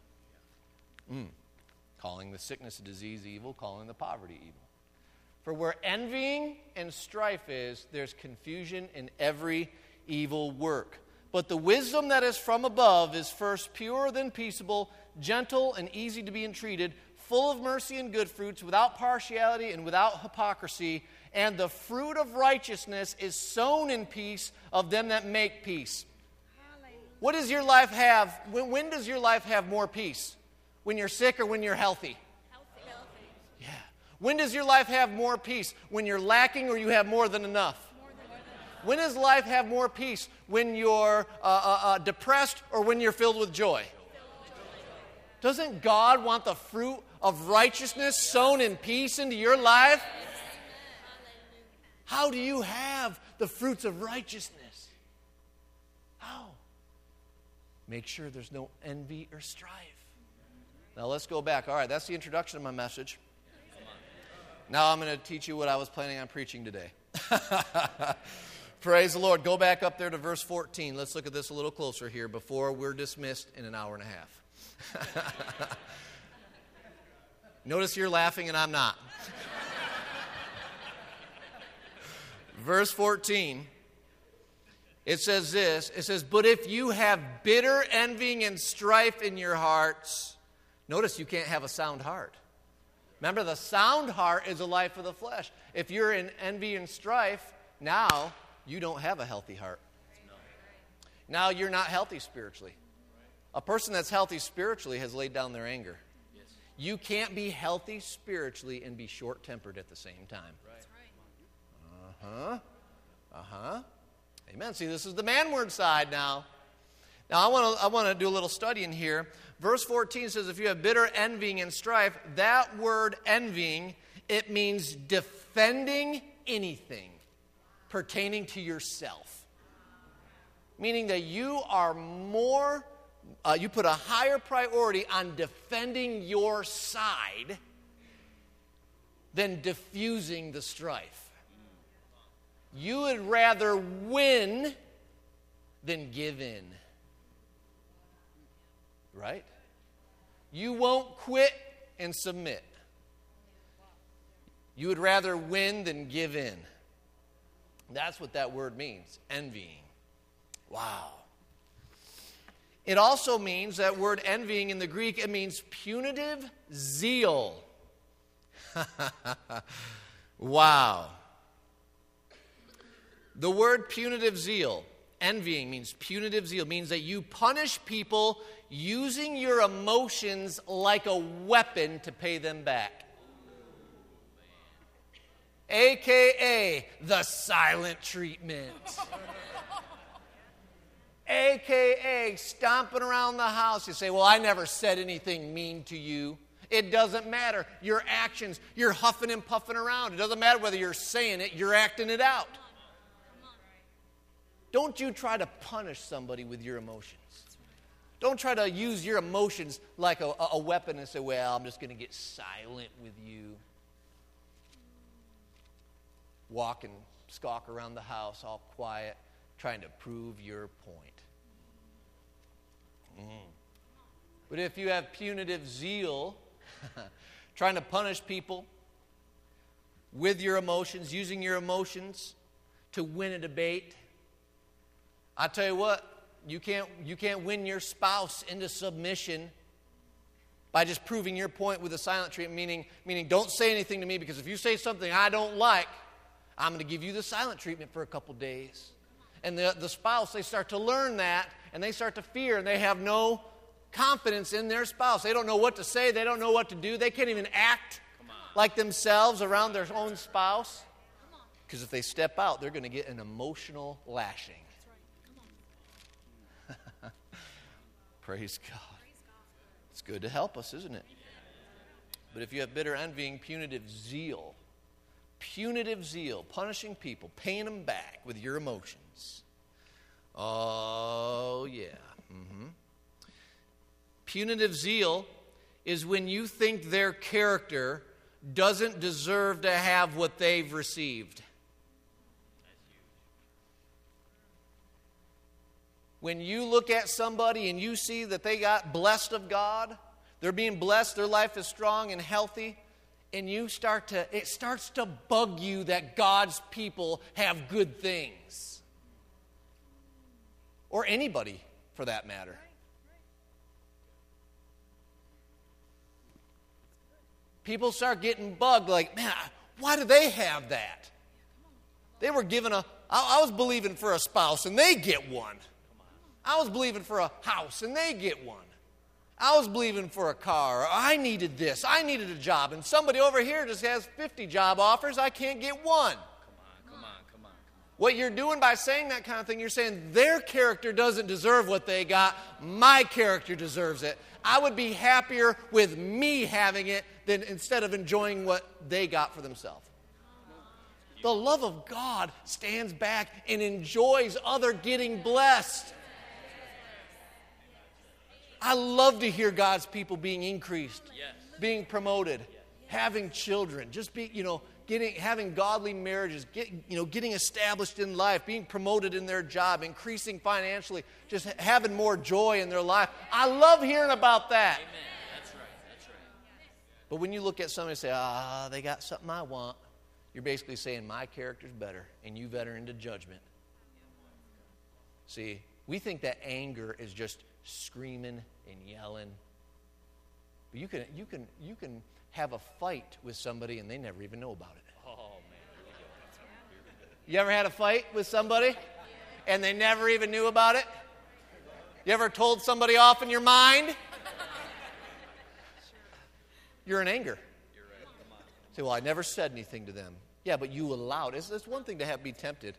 Mm. Calling the sickness and disease evil, calling the poverty evil. For where envying and strife is, there's confusion in every evil work. But the wisdom that is from above is first pure, then peaceable, gentle, and easy to be entreated, full of mercy and good fruits, without partiality and without hypocrisy. And the fruit of righteousness is sown in peace of them that make peace. What does your life have? When, when does your life have more peace? When you're sick or when you're healthy? Healthy. Healthy. Yeah. When does your life have more peace? When you're lacking or you have more than enough? More than enough. When does life have more peace? When you're uh, uh, uh, depressed or when you're filled with joy? Doesn't God want the fruit of righteousness sown in peace into your life? How do you have the fruits of righteousness? How? Make sure there's no envy or strife. Now let's go back. All right, that's the introduction of my message. Now I'm going to teach you what I was planning on preaching today. Praise the Lord. Go back up there to verse fourteen. Let's look at this a little closer here before we're dismissed in an hour and a half. Notice you're laughing and I'm not. Verse fourteen, it says this. It says, but if you have bitter envying and strife in your hearts, notice you can't have a sound heart. Remember, the sound heart is a life of the flesh. If you're in envy and strife, now you don't have a healthy heart. Now you're not healthy spiritually. A person that's healthy spiritually has laid down their anger. You can't be healthy spiritually and be short-tempered at the same time. Uh-huh. Uh-huh. Amen. See, this is the man-word side now. Now, I want to I want to do a little study in here. Verse fourteen says, if you have bitter envying and strife, that word envying, it means defending anything pertaining to yourself. Meaning that you are more, uh, you put a higher priority on defending your side than diffusing the strife. You would rather win than give in. Right? You won't quit and submit. You would rather win than give in. That's what that word means, envying. Wow. It also means, that word envying in the Greek, it means punitive zeal. Wow. The word punitive zeal, envying means punitive zeal, means that you punish people using your emotions like a weapon to pay them back. A K A the silent treatment. A K A stomping around the house. You say, well, I never said anything mean to you. It doesn't matter. Your actions, you're huffing and puffing around. It doesn't matter whether you're saying it, you're acting it out. Don't you try to punish somebody with your emotions. Don't try to use your emotions like a, a weapon and say, well, I'm just going to get silent with you. Walk and stalk around the house all quiet, trying to prove your point. Mm. But if you have punitive zeal, trying to punish people with your emotions, using your emotions to win a debate, I tell you what, you can't, you can't win your spouse into submission by just proving your point with a silent treatment, meaning, meaning don't say anything to me, because if you say something I don't like, I'm going to give you the silent treatment for a couple days. And the, the spouse, they start to learn that, and they start to fear, and they have no confidence in their spouse. They don't know what to say. They don't know what to do. They can't even act like themselves around their own spouse. Because if they step out, they're going to get an emotional lashing. Praise God. It's good to help us, isn't it? But if you have bitter envying, punitive zeal, punitive zeal, punishing people, paying them back with your emotions. Oh, yeah. Mm-hmm. Punitive zeal is when you think their character doesn't deserve to have what they've received. When you look at somebody and you see that they got blessed of God, they're being blessed, their life is strong and healthy, and you start to, it starts to bug you that God's people have good things. Or anybody, for that matter. People start getting bugged like, man, why do they have that? They were given a, I, I was believing for a spouse and they get one. I was believing for a house, and they get one. I was believing for a car. I needed this. I needed a job. And somebody over here just has fifty job offers. I can't get one. Come on, come on, come on. What you're doing by saying that kind of thing, you're saying their character doesn't deserve what they got. My character deserves it. I would be happier with me having it than instead of enjoying what they got for themselves. The love of God stands back and enjoys other getting blessed. I love to hear God's people being increased, Yes. being promoted, having children, just be, you know, getting, having godly marriages, get, you know, getting established in life, being promoted in their job, increasing financially, just having more joy in their life. I love hearing about that. Amen. That's right. That's right. But when you look at somebody and say, ah, they got something I want, you're basically saying my character's better and you better into judgment. See, we think that anger is just screaming and yelling. But you can you can you can have a fight with somebody and they never even know about it. Oh, man. Here we go. You ever had a fight with somebody and they never even knew about it? You ever told somebody off in your mind? You're in anger. You're right. Come on. Say, well, I never said anything to them. Yeah, but you allowed. It's, it's one thing to have be tempted.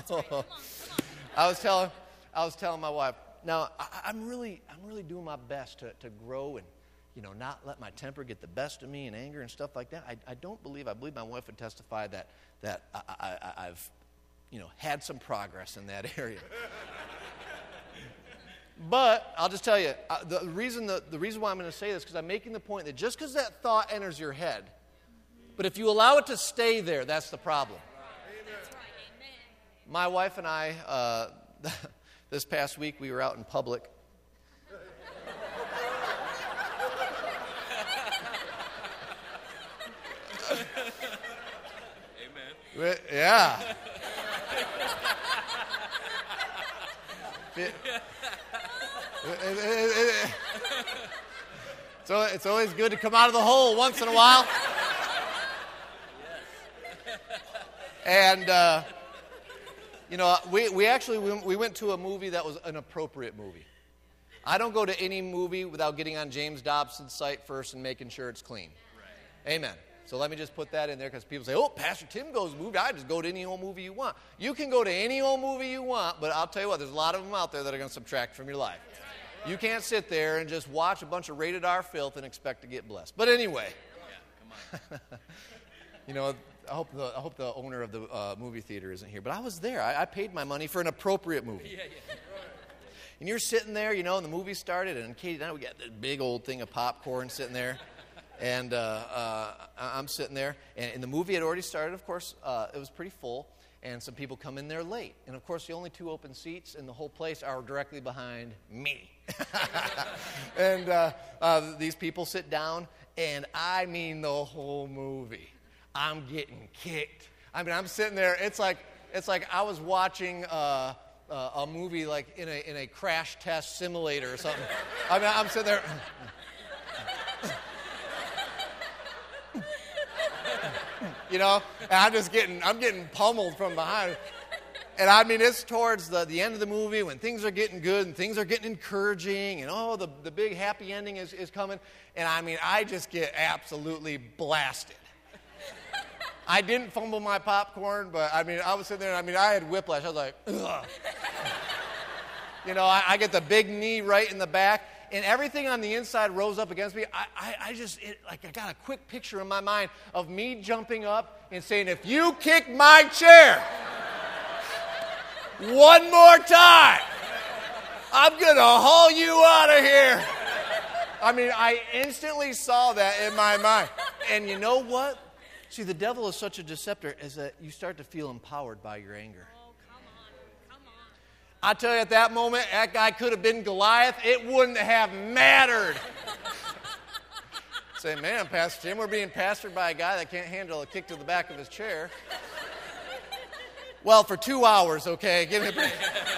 I was telling, I was telling my wife. Now, I, I'm really, I'm really doing my best to, to grow and, you know, not let my temper get the best of me and anger and stuff like that. I, I don't believe. I believe my wife would testify that that I, I, I've, you know, had some progress in that area. But I'll just tell you, uh, the reason the, the reason why I'm going to say this, because I'm making the point that just because that thought enters your head, but if you allow it to stay there, that's the problem. That's right. Amen. My wife and I, uh, this past week, we were out in public. Amen. We- yeah. It- it- it- it- so it's always good to come out of the hole once in a while. And, uh, you know, we, we actually we, we went to a movie that was an appropriate movie. I don't go to any movie without getting on James Dobson's site first and making sure it's clean. Right. Amen. So let me just put that in there because people say, oh, Pastor Tim goes to movie. I just go to any old movie you want. You can go to any old movie you want, but I'll tell you what, there's a lot of them out there that are going to subtract from your life. You can't sit there and just watch a bunch of rated R filth and expect to get blessed. But anyway, Yeah, come on. you know, I hope the I hope the owner of the uh, movie theater isn't here. But I was there. I, I paid my money for an appropriate movie. Yeah, yeah. And you're sitting there, you know, and the movie started, and Katie and I, we got this big old thing of popcorn sitting there. And uh, uh, I'm sitting there, and, and the movie had already started, of course. Uh, it was pretty full, and some people come in there late. And, of course, the only two open seats in the whole place are directly behind me. and uh, uh, these people sit down, and I mean the whole movie. I'm getting kicked. I mean, I'm sitting there. It's like it's like I was watching uh, uh, a movie like in a in a crash test simulator or something. I mean, I'm sitting there. You know, and I'm just getting I'm getting pummeled from behind. And I mean, it's towards the, the end of the movie when things are getting good and things are getting encouraging and, oh, the, the big happy ending is, is coming. And I mean, I just get absolutely blasted. I didn't fumble my popcorn, but I mean, I was sitting there and I mean, I had whiplash. I was like, ugh. You know, I, I get the big knee right in the back. And everything on the inside rose up against me. I, I, I just, it, like, I got a quick picture in my mind of me jumping up and saying, if you kick my chair one more time, I'm going to haul you out of here. I mean, I instantly saw that in my mind. And you know what? See, the devil is such a deceptor is that you start to feel empowered by your anger. Oh, come on. Come on. I tell you, at that moment, that guy could have been Goliath. It wouldn't have mattered. Say, man, Pastor Tim, we're being pastored by a guy that can't handle a kick to the back of his chair. Well, for two hours, okay? Give me a break.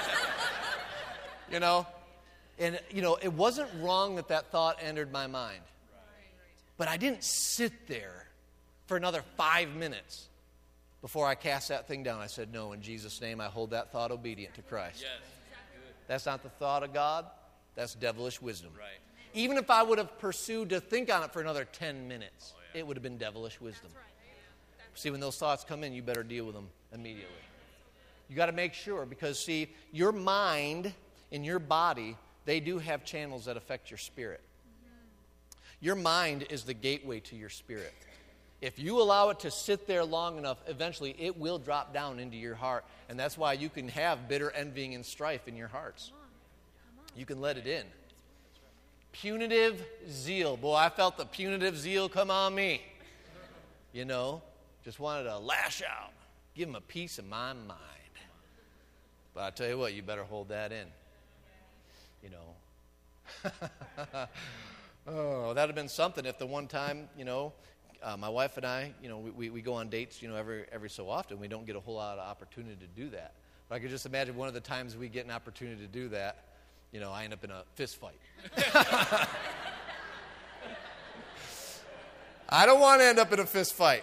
You know? And, you know, it wasn't wrong that that thought entered my mind. But I didn't sit there for another five minutes before I cast that thing down. I said, no, in Jesus' name, I hold that thought obedient to Christ. Yes. That's not the thought of God. That's devilish wisdom. Right. Even if I would have pursued to think on it for another ten minutes, Oh, yeah. it would have been devilish wisdom. That's right. See, when those thoughts come in, you better deal with them immediately. You got to make sure because, see, your mind and your body, they do have channels that affect your spirit. Your mind is the gateway to your spirit. If you allow it to sit there long enough, eventually it will drop down into your heart. And that's why you can have bitter envying and strife in your hearts. You can let it in. Punitive zeal. Boy, I felt the punitive zeal come on me. You know, just wanted to lash out, give him a piece of my mind. But I tell you what, you better hold that in. You know. Oh, that would have been something if the one time, you know, uh, my wife and I, you know, we, we, we go on dates, you know, every every so often. We don't get a whole lot of opportunity to do that. But I could just imagine one of the times we get an opportunity to do that, you know, I end up in a fist fight. I don't want to end up in a fist fight.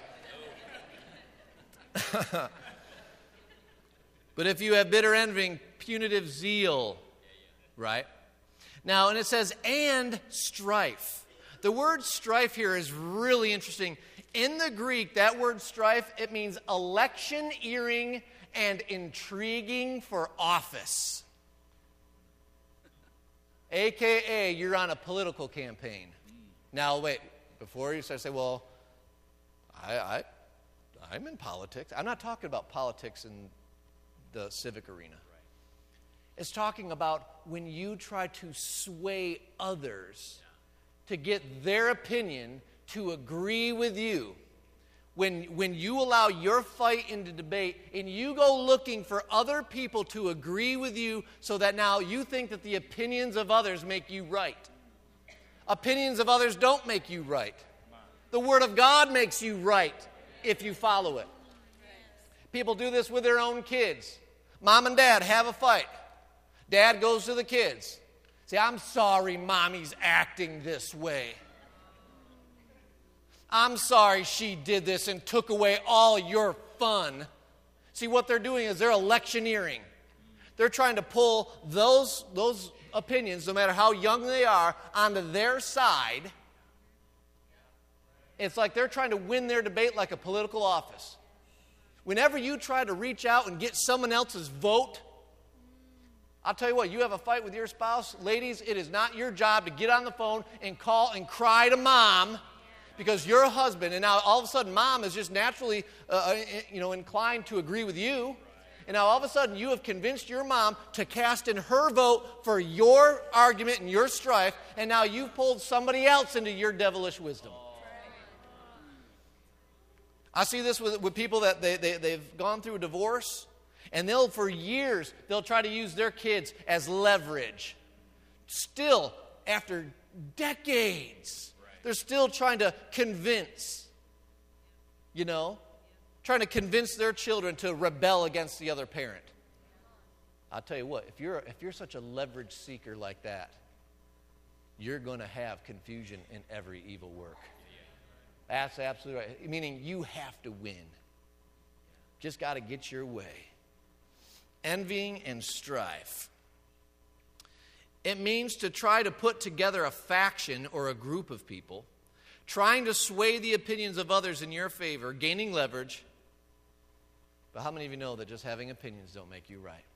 But if you have bitter envying, punitive zeal, right? Now, and it says, and strife. The word strife here is really interesting. In the Greek, that word strife, it means electioneering and intriguing for office. A K A, you're on a political campaign. Now, wait, before you start saying, well, I, I, I'm in politics. I'm not talking about politics in the civic arena. It's talking about when you try to sway others to get their opinion to agree with you. When, when you allow your fight into debate and you go looking for other people to agree with you so that now you think that the opinions of others make you right. Opinions of others don't make you right. The Word of God makes you right if you follow it. People do this with their own kids. Mom and dad have a fight. Dad goes to the kids. Say, I'm sorry mommy's acting this way. I'm sorry she did this and took away all your fun. See, what they're doing is they're electioneering. They're trying to pull those, those opinions, no matter how young they are, onto their side. It's like they're trying to win their debate like a political office. Whenever you try to reach out and get someone else's vote, I'll tell you what, you have a fight with your spouse. Ladies, it is not your job to get on the phone and call and cry to mom because your husband, and now all of a sudden mom is just naturally uh, you know, inclined to agree with you. And now all of a sudden you have convinced your mom to cast in her vote for your argument and your strife, and now you've pulled somebody else into your devilish wisdom. I see this with, with people that they, they, they've gone through a divorce, and they'll, for years, they'll try to use their kids as leverage. Still, after decades, they're still trying to convince, you know, trying to convince their children to rebel against the other parent. I'll tell you what, if you're, if you're such a leverage seeker like that, you're going to have confusion in every evil work. That's absolutely right. Meaning you have to win. Just got to get your way. Envying and strife. It means to try to put together a faction or a group of people, trying to sway the opinions of others in your favor, gaining leverage. But how many of you know that just having opinions don't make you right?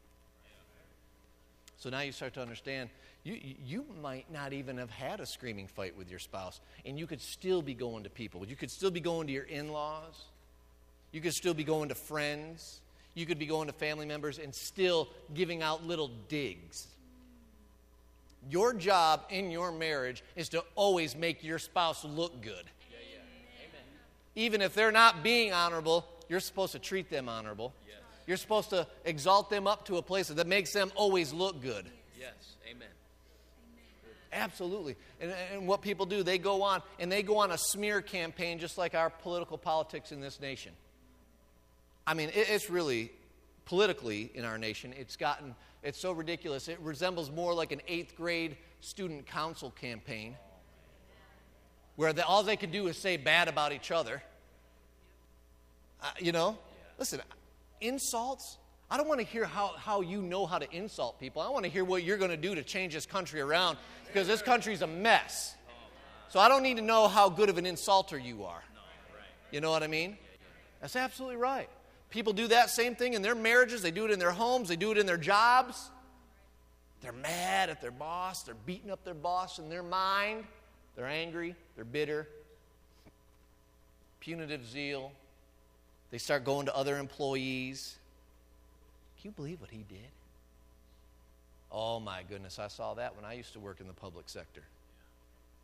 So now you start to understand, you, you might not even have had a screaming fight with your spouse, and you could still be going to people. You could still be going to your in-laws. You could still be going to friends. You could be going to family members and still giving out little digs. Your job in your marriage is to always make your spouse look good. Yeah, yeah. Amen. Even if they're not being honorable, you're supposed to treat them honorable. Yes. You're supposed to exalt them up to a place that makes them always look good. Yes. Amen. Absolutely. And, and what people do, they go on, and they go on a smear campaign just like our political politics in this nation. I mean, it, it's really, politically in our nation, it's gotten, it's so ridiculous. It resembles more like an eighth grade student council campaign where the, all they can do is say bad about each other. Uh, you know, listen, insults, I don't want to hear how, how you know how to insult people. I want to hear what you're going to do to change this country around because this country's a mess. So I don't need to know how good of an insulter you are. You know what I mean? That's absolutely right. People do that same thing in their marriages. They do it in their homes. They do it in their jobs. They're mad at their boss. They're beating up their boss in their mind. They're angry. They're bitter. Punitive zeal. They start going to other employees. Can you believe what he did? Oh, my goodness. I saw that when I used to work in the public sector.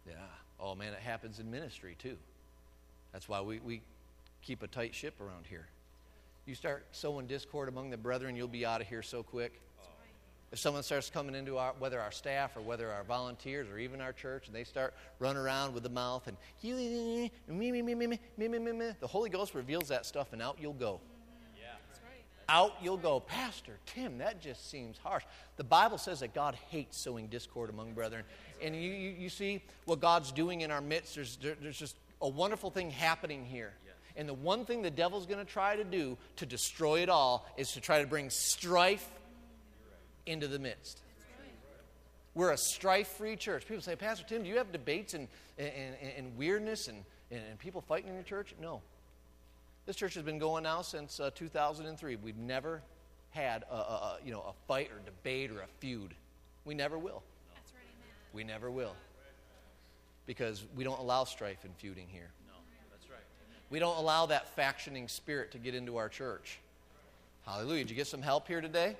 Yeah. Oh, man, it happens in ministry, too. That's why we, we keep a tight ship around here. You start sowing discord among the brethren, you'll be out of here so quick. If someone starts coming into our, whether our staff or whether our volunteers or even our church, and they start running around with the mouth and me, me, me, me, me, me, me, me, me, the Holy Ghost reveals that stuff, and out you'll go. Yeah. That's right. Out you'll go. Pastor Tim, that just seems harsh. The Bible says that God hates sowing discord among brethren. And you, you, you see what God's doing in our midst. There's, there, there's just a wonderful thing happening here. Yes. And the one thing the devil's going to try to do to destroy it all is to try to bring strife into the midst. We're a strife-free church. People say, Pastor Tim, do you have debates and, and, and, and weirdness and, and, and people fighting in your church? No. This church has been going now since uh, two thousand three. We've never had a, a, a, you know, a fight or debate or a feud. We never will. That's right, amen. We never will. Because we don't allow strife and feuding here. No, that's right. We don't allow that factioning spirit to get into our church. Hallelujah. Did you get some help here today?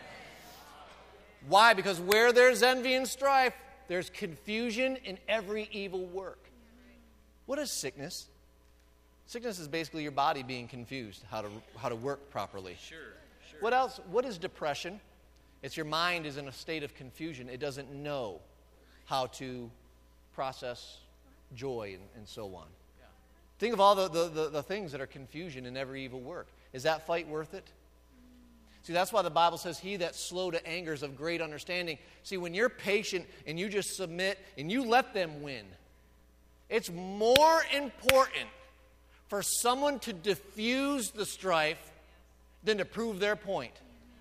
Why? Because where there's envy and strife, there's confusion in every evil work. What is sickness? Sickness is basically your body being confused how to how to work properly. Sure, sure. What else? What is depression? It's your mind is in a state of confusion. It doesn't know how to process joy and, and so on. Yeah. Think of all the, the, the, the things that are confusion in every evil work. Is that fight worth it? See, that's why the Bible says, he that's slow to anger is of great understanding. See, when you're patient and you just submit and you let them win, it's more important for someone to diffuse the strife than to prove their point.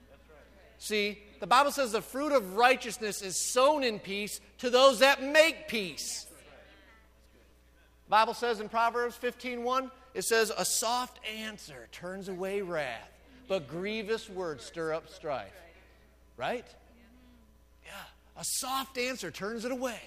See, the Bible says the fruit of righteousness is sown in peace to those that make peace. The Bible says in Proverbs fifteen one, it says, a soft answer turns away wrath, but grievous words stir up strife. Right? Yeah. A soft answer turns it away.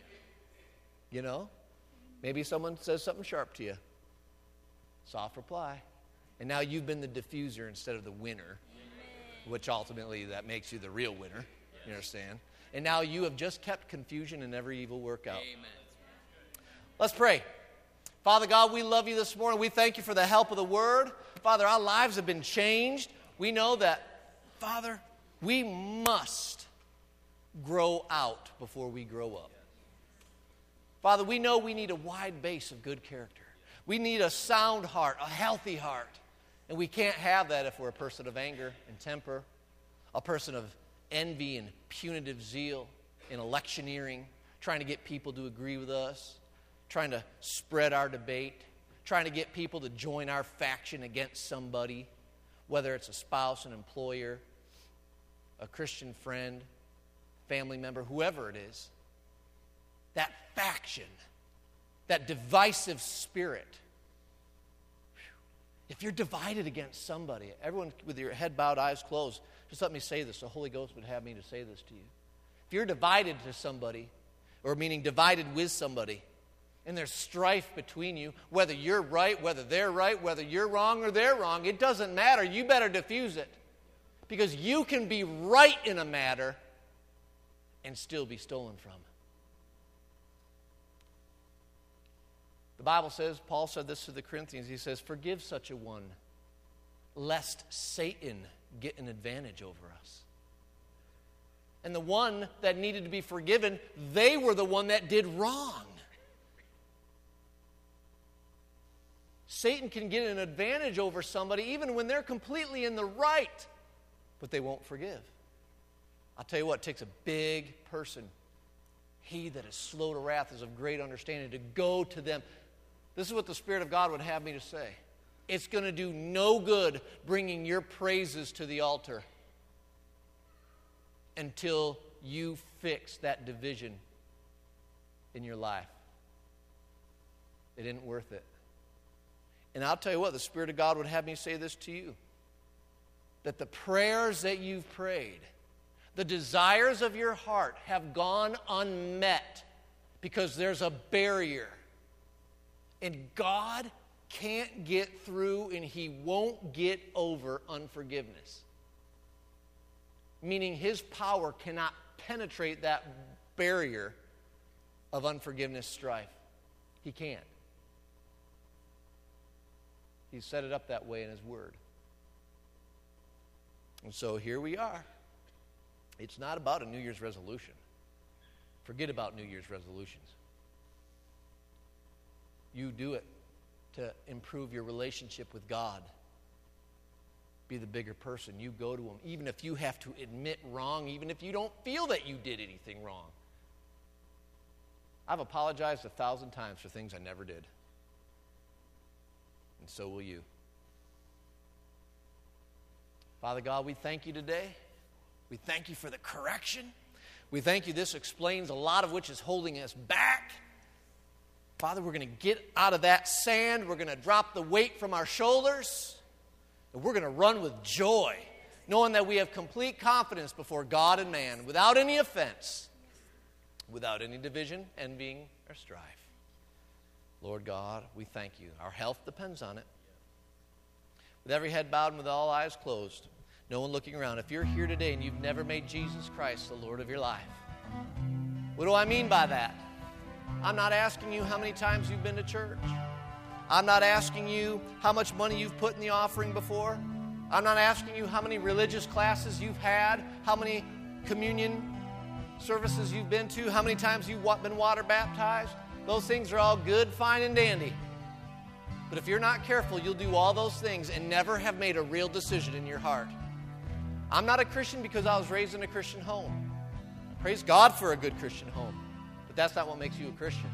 You know? Maybe someone says something sharp to you. Soft reply. And now you've been the diffuser instead of the winner, which ultimately that makes you the real winner. You understand? And now you have just kept confusion in every evil work out. Amen. Let's pray. Father God, we love you this morning. We thank you for the help of the word. Father, our lives have been changed. We know that, Father, we must grow out before we grow up. Father, we know we need a wide base of good character. We need a sound heart, a healthy heart. And we can't have that if we're a person of anger and temper, a person of envy and punitive zeal and electioneering, trying to get people to agree with us, trying to spread our debate, trying to get people to join our faction against somebody, whether it's a spouse, an employer, a Christian friend, family member, whoever it is. That faction, that divisive spirit. If you're divided against somebody, everyone with your head bowed, eyes closed, just let me say this. The Holy Ghost would have me to say this to you. If you're divided to somebody, or meaning divided with somebody, and there's strife between you, whether you're right, whether they're right, whether you're wrong or they're wrong, it doesn't matter. You better diffuse it. Because you can be right in a matter and still be stolen from. The Bible says, Paul said this to the Corinthians, he says, forgive such a one, lest Satan get an advantage over us. And the one that needed to be forgiven, they were the one that did wrong. Satan can get an advantage over somebody even when they're completely in the right, but they won't forgive. I'll tell you what, it takes a big person. He that is slow to wrath is of great understanding, to go to them. This is what the Spirit of God would have me to say. It's going to do no good bringing your praises to the altar until you fix that division in your life. It isn't worth it. And I'll tell you what, the Spirit of God would have me say this to you. That the prayers that you've prayed, the desires of your heart have gone unmet because there's a barrier. And God can't get through and He won't get over unforgiveness. Meaning His power cannot penetrate that barrier of unforgiveness, strife. He can't. He's set it up that way in His Word. And so here we are. It's not about a New Year's resolution. Forget about New Year's resolutions. You do it to improve your relationship with God. Be the bigger person. You go to Him. Even if you have to admit wrong, even if you don't feel that you did anything wrong. I've apologized a thousand times for things I never did. And so will you. Father God, we thank You today. We thank You for the correction. We thank You this explains a lot of which is holding us back. Father, we're going to get out of that sand. We're going to drop the weight from our shoulders. And we're going to run with joy, knowing that we have complete confidence before God and man, without any offense, without any division, envying, or strife. Lord God, we thank You. Our health depends on it. With every head bowed and with all eyes closed, no one looking around. If you're here today and you've never made Jesus Christ the Lord of your life, what do I mean by that? I'm not asking you how many times you've been to church. I'm not asking you how much money you've put in the offering before. I'm not asking you how many religious classes you've had, how many communion services you've been to, how many times you've been water baptized. Those things are all good, fine, and dandy. But if you're not careful, you'll do all those things and never have made a real decision in your heart. I'm not a Christian because I was raised in a Christian home. Praise God for a good Christian home. But that's not what makes you a Christian.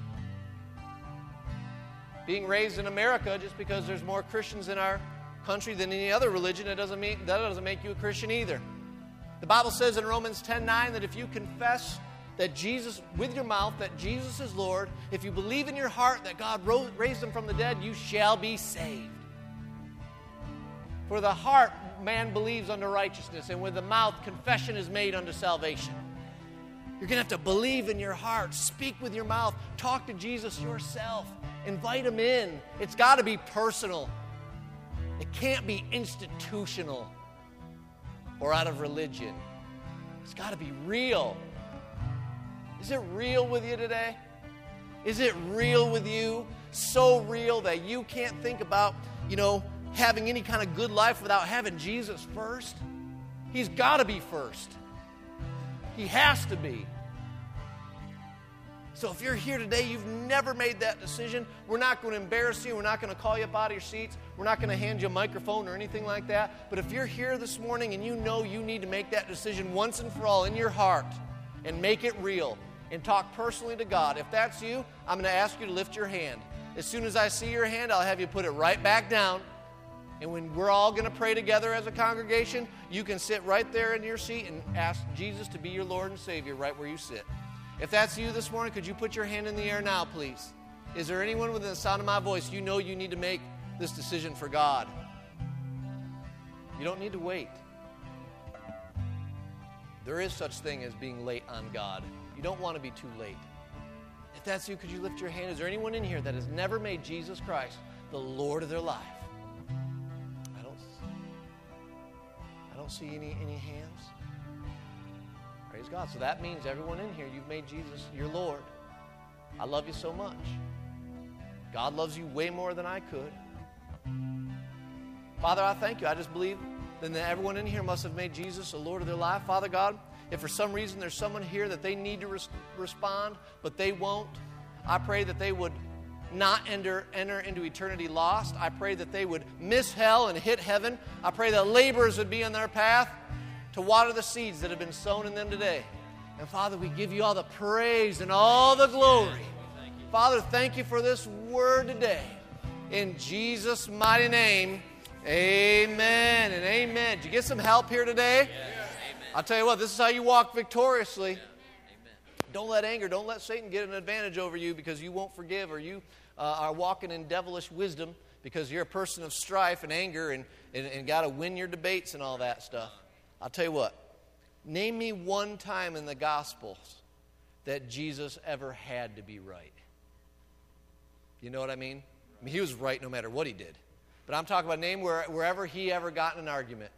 Being raised in America just because there's more Christians in our country than any other religion, it doesn't mean, that doesn't make you a Christian either. The Bible says in Romans ten nine that if you confess that Jesus, with your mouth, that Jesus is Lord, if you believe in your heart that God raised Him from the dead, you shall be saved. For the heart man believes unto righteousness, and with the mouth confession is made unto salvation. You're going to have to believe in your heart, speak with your mouth, talk to Jesus yourself, invite Him in. It's got to be personal. It can't be institutional or out of religion. It's got to be real. Is it real with you today? Is it real with you? So real that you can't think about, you know, having any kind of good life without having Jesus first? He's got to be first. He has to be. So if you're here today, you've never made that decision, we're not going to embarrass you. We're not going to call you up out of your seats. We're not going to hand you a microphone or anything like that. But if you're here this morning and you know you need to make that decision once and for all in your heart and make it real and talk personally to God, if that's you, I'm going to ask you to lift your hand. As soon as I see your hand, I'll have you put it right back down. And when we're all going to pray together as a congregation, you can sit right there in your seat and ask Jesus to be your Lord and Savior right where you sit. If that's you this morning, could you put your hand in the air now, please? Is there anyone within the sound of my voice you know you need to make this decision for God? You don't need to wait. There is such thing as being late on God. You don't want to be too late. If that's you, could you lift your hand? Is there anyone in here that has never made Jesus Christ the Lord of their life? I don't, I don't see any, any hands. Praise God. So that means everyone in here, you've made Jesus your Lord. I love you so much. God loves you way more than I could. Father, I thank you. I just believe that everyone in here must have made Jesus the Lord of their life. Father God, if for some reason there's someone here that they need to res- respond, but they won't, I pray that they would not enter, enter into eternity lost. I pray that they would miss hell and hit heaven. I pray that laborers would be on their path to water the seeds that have been sown in them today. And Father, we give you all the praise and all the glory. Father, thank you for this word today. In Jesus' mighty name, amen and amen. Did you get some help here today? Yes. I'll tell you what, this is how you walk victoriously. Yeah. Don't let anger, don't let Satan get an advantage over you because you won't forgive, or you uh, are walking in devilish wisdom because you're a person of strife and anger and, and, and got to win your debates and all that stuff. I'll tell you what, name me one time in the Gospels that Jesus ever had to be right. You know what I mean? I mean, he was right no matter what he did. But I'm talking about name where, wherever he ever got in an argument.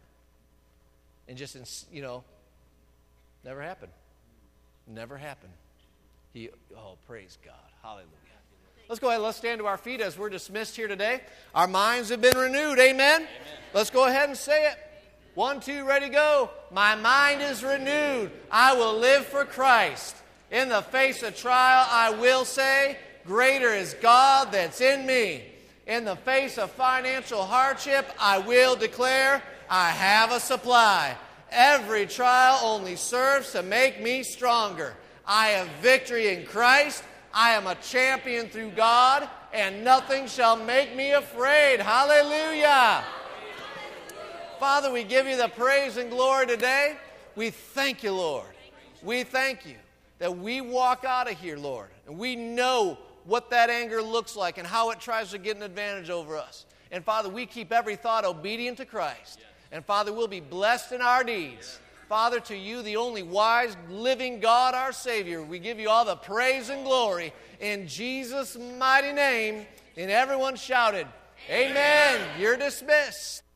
And just, you know, never happened. Never happened. He, oh, praise God. Hallelujah. Let's go ahead. Let's stand to our feet as we're dismissed here today. Our minds have been renewed. Amen? Amen. Let's go ahead and say it. One, two, ready, go. My mind is renewed. I will live for Christ. In the face of trial, I will say, greater is God that's in me. In the face of financial hardship, I will declare, I have a supply. Every trial only serves to make me stronger. I have victory in Christ. I am a champion through God, and nothing shall make me afraid. Hallelujah. Father, we give you the praise and glory today. We thank you, Lord. We thank you that we walk out of here, Lord, and we know what that anger looks like and how it tries to get an advantage over us. And Father, we keep every thought obedient to Christ. And Father, we'll be blessed in our deeds. Father, to you, the only wise, living God, our Savior, we give you all the praise and glory in Jesus' mighty name. And everyone shouted, Amen. Amen. You're dismissed.